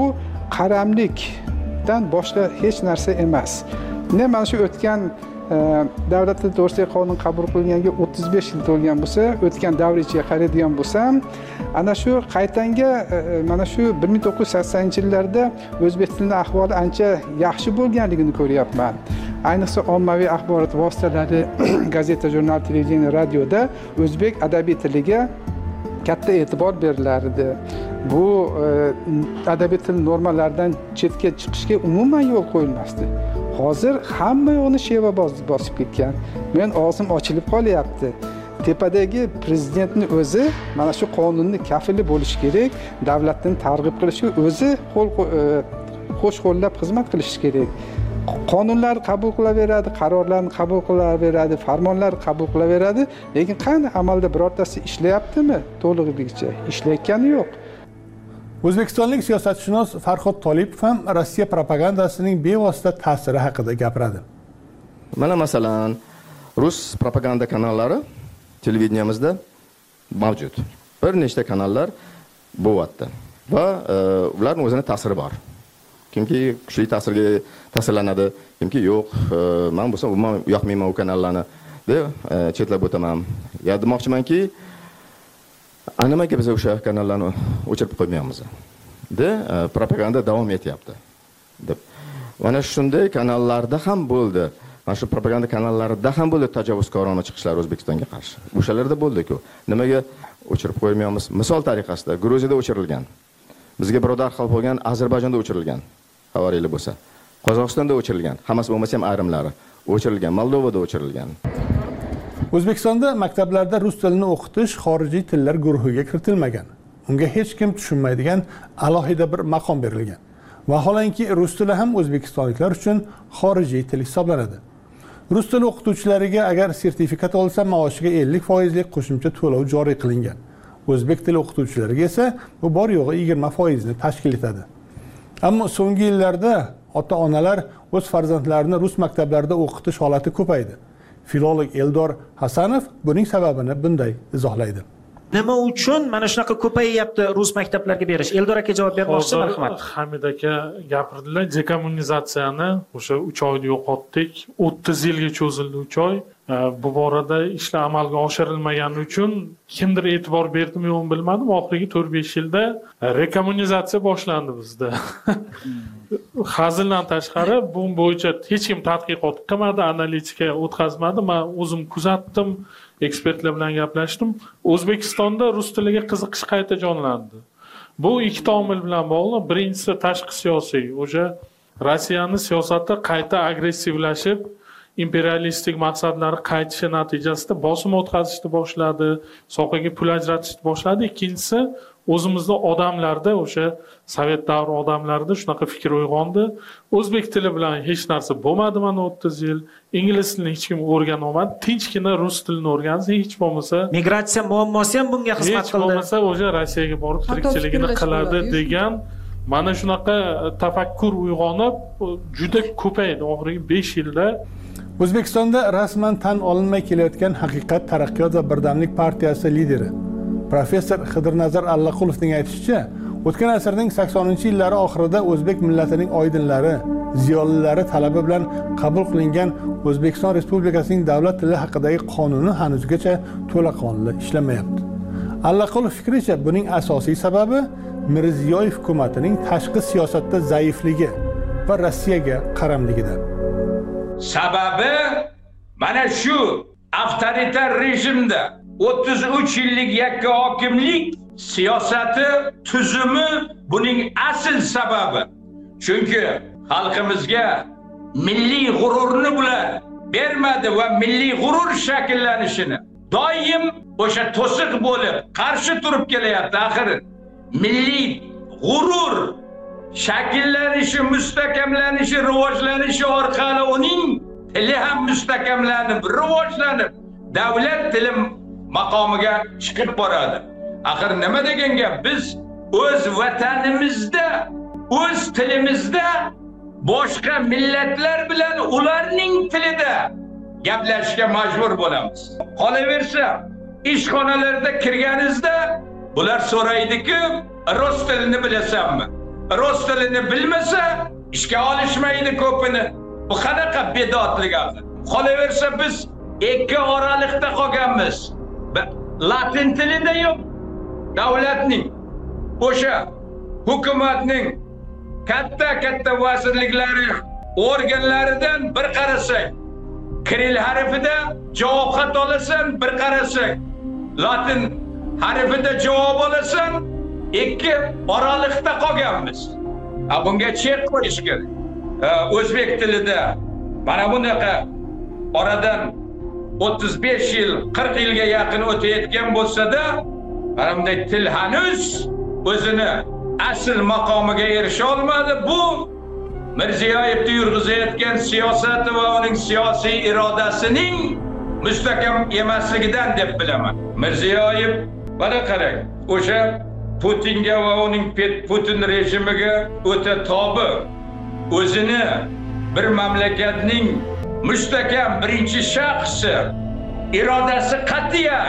qaramlikdan boshqa hech narsa emas. Mana shu o'tgan davlat tili to'g'risidagi qonun qabul qilinganiga 35 yil to'lgan bo'lsa, o'tgan davr ichiga qaraydigan bo'lsam, ana shu qaytanga mana shu 1980-yillarda o'zbek tilining ahvoli ancha yaxshi bo'lganligini ko'ryapman. Ayniqsa ommaviy axborot vositalari, gazeta, jurnal, televideniya, radioda o'zbek adabiy tiliga katta e'tibor berilardi. Bu adabiy til normalaridan chetga chiqishga umuman yo'l qo'yilmasdi. Hozir hamma yo'qni sheva bosib ketgan. Men og'zim ochilib qolyapti. Tepadagi prezidentning o'zi mana shu qonunni kafili bo'lishi kerak, davlatni targ'ib qilishi o'zi qo'sh qo'llab xizmat qilishi kerak. Qonunlar qabul qilaveradi, qarorlarni qabul qilaveradi, farmonlar qabul qilaveradi, lekin qanday amalda birortasi ishlayaptimi to'lig'icha? Ishlayotgani yo'q. O'zbekistonlik siyosatshunos Farhod Tolipov ham Rossiya propagandasining bevosita ta'siri haqida gapiradi. Mana masalan, rus propaganda kanallari televideniyamizda mavjud. Bir nechta kanallar bo'lyapti va ularning o'zining ta'siri bor. Kimki kuchli ta'sirlanadi, kimki yo'q, men bo'lsam umuman yoqmayman u kanallarni deb chetlab o'taman. Ya demoqchimanki, nimaga biz o'sha kanallarni o'chirib qo'ymaymiz? De propaganda davom etyapti deb. Mana shunday kanallarda ham bo'ldi. Mana shu propaganda kanallarida ham bo'ldi tajovuzkorona chiqishlar O'zbekistonga qarshi. O'shalarda bo'ldi-ku. Nimaga o'chirib qo'ymaymiz? Misol tariqasida Gruziyada o'chirilgan. Bizga birodar xalq bo'lgan Ozarbayjonda o'chirilgan. Xabariylar bo'lsa. Qozog'istonda o'chirilgan. Hammasi bo'lmasa ham ayrimlari o'chirilgan. Moldovada o'chirilgan. O'zbekistonda maktablarda rus tilini o'qitish xorijiy tillar guruhiga kiritilmagan. Unga hech kim tushunmaydigan alohida bir maqom berilgan. Vaholanki rus tili ham o'zbekistonliklar uchun xorijiy til hisoblanadi. Rus tili o'qituvchilariga agar sertifikat olsa, maoshiga 50% lik qo'shimcha to'lov joriy qilingan. O'zbek tili o'qituvchilariga esa bu bor yo'g'i 20% ni tashkil etadi. Ammo so'nggi yillarda ota-onalar o'z farzandlarini rus maktablarida o'qitish holati ko'paydi. Filolog Eldor Hasanov buning sababini bunday izohlaydi. Nima uchun mana shunaqa ko'payyapti rus maktablarga berish? Eldor aka javob bermoqchi, marhamat. Hamid aka gapirdilar, dekommunizatsiyani o'sha 3 oyda yo'qotdik. 30 yilga cho'zildi 3 oy. Bu borada ishlar amalga oshirilmagani uchun kimdir e'tibor berdimi yo'qmi bilmadim. Oxirgi 4-5 yilda rekommunizatsiya boshlandi bizda. Hazildan tashqari bu bo'yicha hech kim tadqiqot qilmadi, analitika o'tkazmadi. Men o'zim kuzatdim, ekspertlar bilan gaplashdim. O'zbekistonda rus tiliga qiziqish qayta jonlandi. Bu ikki omil bilan bog'liq. Birinchisi tashqi siyosiy. O'sha Rossiyaning siyosati qayta agressivlashib, imperialistik maqsadlari qaytishi natijasida bosim o'tkazishni boshladi, sohaga pul ajratishni boshladi. Ikkinchisi, o'zimizda odamlarda, o'sha sovet davri odamlarida shunaqa fikr uyg'ondi. O'zbek tili bilan hech narsa bo'lmadi mana 30 yil. Ingliz tilini hech kim o'rganolmadi. Tinchgina rus tilini o'rgansa, hech bo'lmasa migratsiya muammosi ham bunga xizmat qildi. Hech bo'lmasa o'sha Rossiyaga borib tirikchiligini qiladi degan mana shunaqa tafakkur uyg'onib, juda ko'paydi oxirgi 5 yilda. O'zbekistonda rasman tan olinmay kelayotgan Haqiqat, Taraqqiyot va Birdamlik partiyasi lideri professor Xidirnazar Allaqulovning aytishicha, O'tgan asrning 80-yillari oxirida o'zbek millatining oydinlari, ziyolilari talabi bilan qabul qilingan O'zbekiston Respublikasining davlat tili haqidagi qonuni hanuzgacha to'laqonli ishlamayapti. Allaqul fikricha buning asosiy sababi Mirziyoyev hukumatining tashqi siyosatda zaifligi va Rossiyaga qaramligidir. Sababi mana shu avtoritar rejimda 33 yillik yakka hokimlik siyosati tuzumi buning asl sababi. Chunki xalqimizga milliy g'ururni bular bermadi va milliy g'urur shakllanishini doim o'sha to'siq bo'lib qarshi turib kelyapti. Axir milliy g'urur shakllanishi, mustahkamlanishi, rivojlanishi orqali uning tili ham mustahkamlanib, rivojlanib, davlat tili maqomiga chiqib boradi. Axir nima degan gap? Biz o'z vatanimizda, o'z tilimizda boshqa millatlar bilan ularning tilida gaplashishga majbur bo'lamiz. Qolaversa, ishxonalarda kirganingizda bular so'raydi-ku, rus tilini bilasanmi? Rus tilini bilmasa ishga olishmaydi ko'pini. Bu qanaqa bedodlik axir? Qolaversa biz ikki oralikda qolganmiz. Latin tilida yo'q. Davlatning, o'sha hukumatning katta vazirliklari, organlaridan bir qarasak, Kiril harfida javob xat olasan, bir qarasak, Latin harfida javob olasan, ikki oralikda qolganmiz. Bunga chek qo'yish kerak. O'zbek tilida mana bunaqa oradan 35 yil, 40 yilga yaqin o'tayotgan bo'lsa-da, mana bunday til hanuz o'zini asl maqomiga erisha olmadi. Bu Mirziyoyevni yurg'izayotgan siyosati va uning siyosiy irodasining mustahkam emasligidan deb bilaman. Mirziyoyev mana qarang, o'sha Putinga va uning Putin rejimiga o'ta tobi, o'zini bir mamlakatning mustahkam birinchi shaxsi, irodasi qat'iy,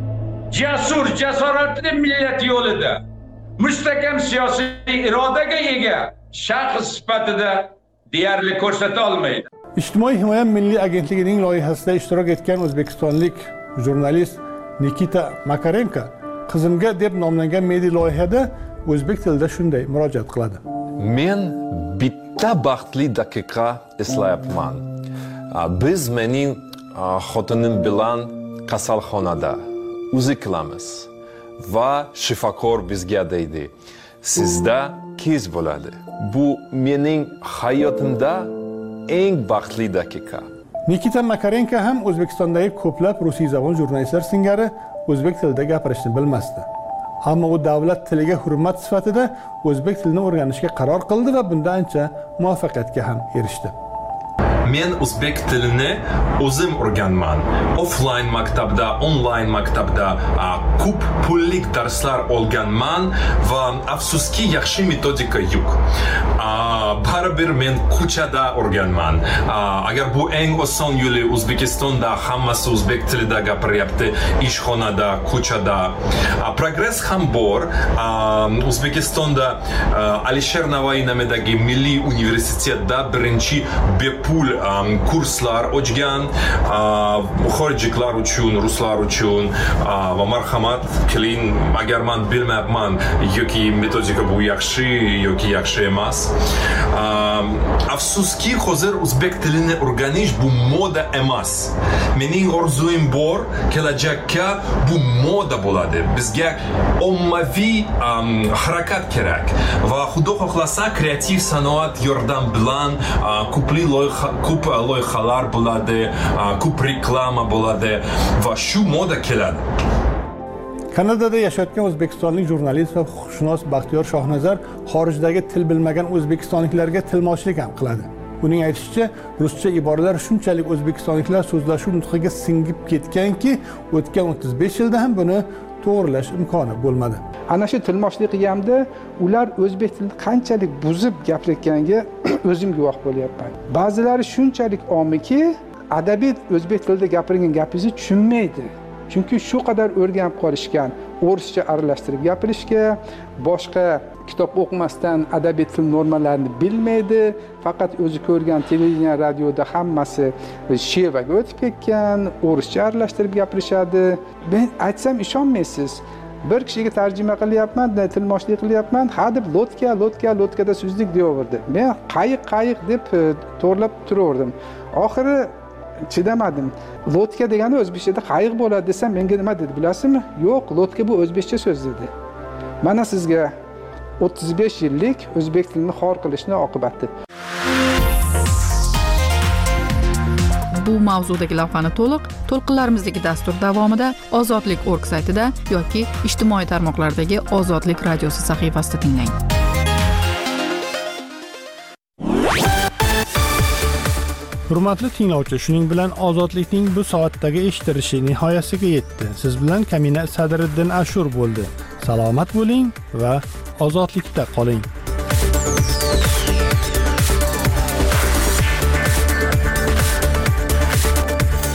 jasur, jasoratli millat yo'lida mustahkam siyosiy irodaga ega shaxs sifatida deyarli ko'rsata olmaydi. Ijtimoiy himoya milliy agentligining loyihasida ishtirok etgan o'zbekistonlik jurnalist Nikita Makarenko qizimga deb nomlangan media loyihada o'zbek tilida shunday murojaat qiladi. Men bitta baxtli daqiqa eslayapman. Biz mening xotinim bilan kasalxonada uzi qilamiz va shifokor bizga deydi: sizda qiz bo'ladi. Bu mening hayotimda eng baxtli daqiqa. Nikita Makarenko ham O'zbekistondagi ko'plab rusiyzabon jurnalistlar singari o'zbek tilida gapirishni bilmasdi. Ammo u davlat tiliga hurmat sifatida o'zbek tilini o'rganishga qaror qildi va bunda ancha muvaffaqiyatga ham erishdi. Men o'zbek tilini o'zim o'rganman. Offline maktabda, online maktabda ko'p pullik darslar olganman va afsuski yaxshi metodika yo'q. Baribir men ko'chada o'rganman. Agar bu eng oson yo'li, O'zbekistonda hammasi o'zbek tilida gapiryapti, ishxonada, ko'chada. Progress ham bor. O'zbekistonda Alisher Navoiy nomidagi Milliy universitetda birinchi bepul kurslar ochgan, xorijliklar uchun, ruslar uchun va marhamat qiling, agar men bilmayapman yoki metodika bu yaxshi yoki yaxshi emas. Afsuski hozir o'zbek tilini o'rganish bu moda emas. Mening orzuim bor, kelajakka bu moda bo'ladi. Bizga ommaviy harakat kerak va xudo xohlasa kreativ sanoat yordam bilan ko'p loyihalar bo'ladi, ko'p reklama bo'ladi va shu moda keladi. Kanadada yashayotgan o'zbekistonlik jurnalist va huquqshunos Baxtiyor Shohnazar xorijdagi til bilmagan o'zbekistonliklarga tilmochlik ham qiladi. Uning aytishicha, ruscha iboralar shunchalik o'zbekistonliklar so'zlashuv nutqiga singib ketganki, o'tgan 35 yilda ham buni to'g'rilash imkoni bo'lmadi. Ana shu tilmochlik qilganda ular o'zbek tilini qanchalik buzib gapirayotganiga o'zim guvoh bo'lyapman. Ba'zilari shunchalik omiki, adabiyot o'zbek tilida gapirgan gapingizni tushunmaydi. Chunki shu qadar o'rganib qolishgan, o'rischa aralashtirib gapirishga, boshqa kitob o'qimasdan adabiy til normalarini bilmaydi. Faqat o'zi ko'rgan televideniya, radioda hammasi shevaga o'tib ketgan, o'rischa aralashtirib gapirishadi. Men aytsam ishonmaysiz. Bir kishiga tarjima qilyapman, tilmoshlik qilyapman, ha deb lotkada suzdik deyaverdi. Men qayiq deb to'g'rilab turaverdim. Oxiri chidamadim. Lotka degani o'zbekchada qayiq bo'ladi desam, menga nima dedi bilasizmi? Yo'q, lotka bu o'zbekcha so'z dedi. Mana sizga 35 yillik o'zbek tilini xor qilishning oqibati. Bu mavzudagi lavhani to'lqinlarimizdagi dastur davomida Ozodlik.org saytida yoki ijtimoiy tarmoqlardagi Ozodlik radiosi sahifasida tinglang. Hurmatli tinglovchi, shuning bilan Ozodlikning bu soatdagi eshitilishi nihoyasiga yetdi. Siz bilan Kamina Sadriddin Ashur bo'ldi. Salomat bo'ling va ozodlikda qoling.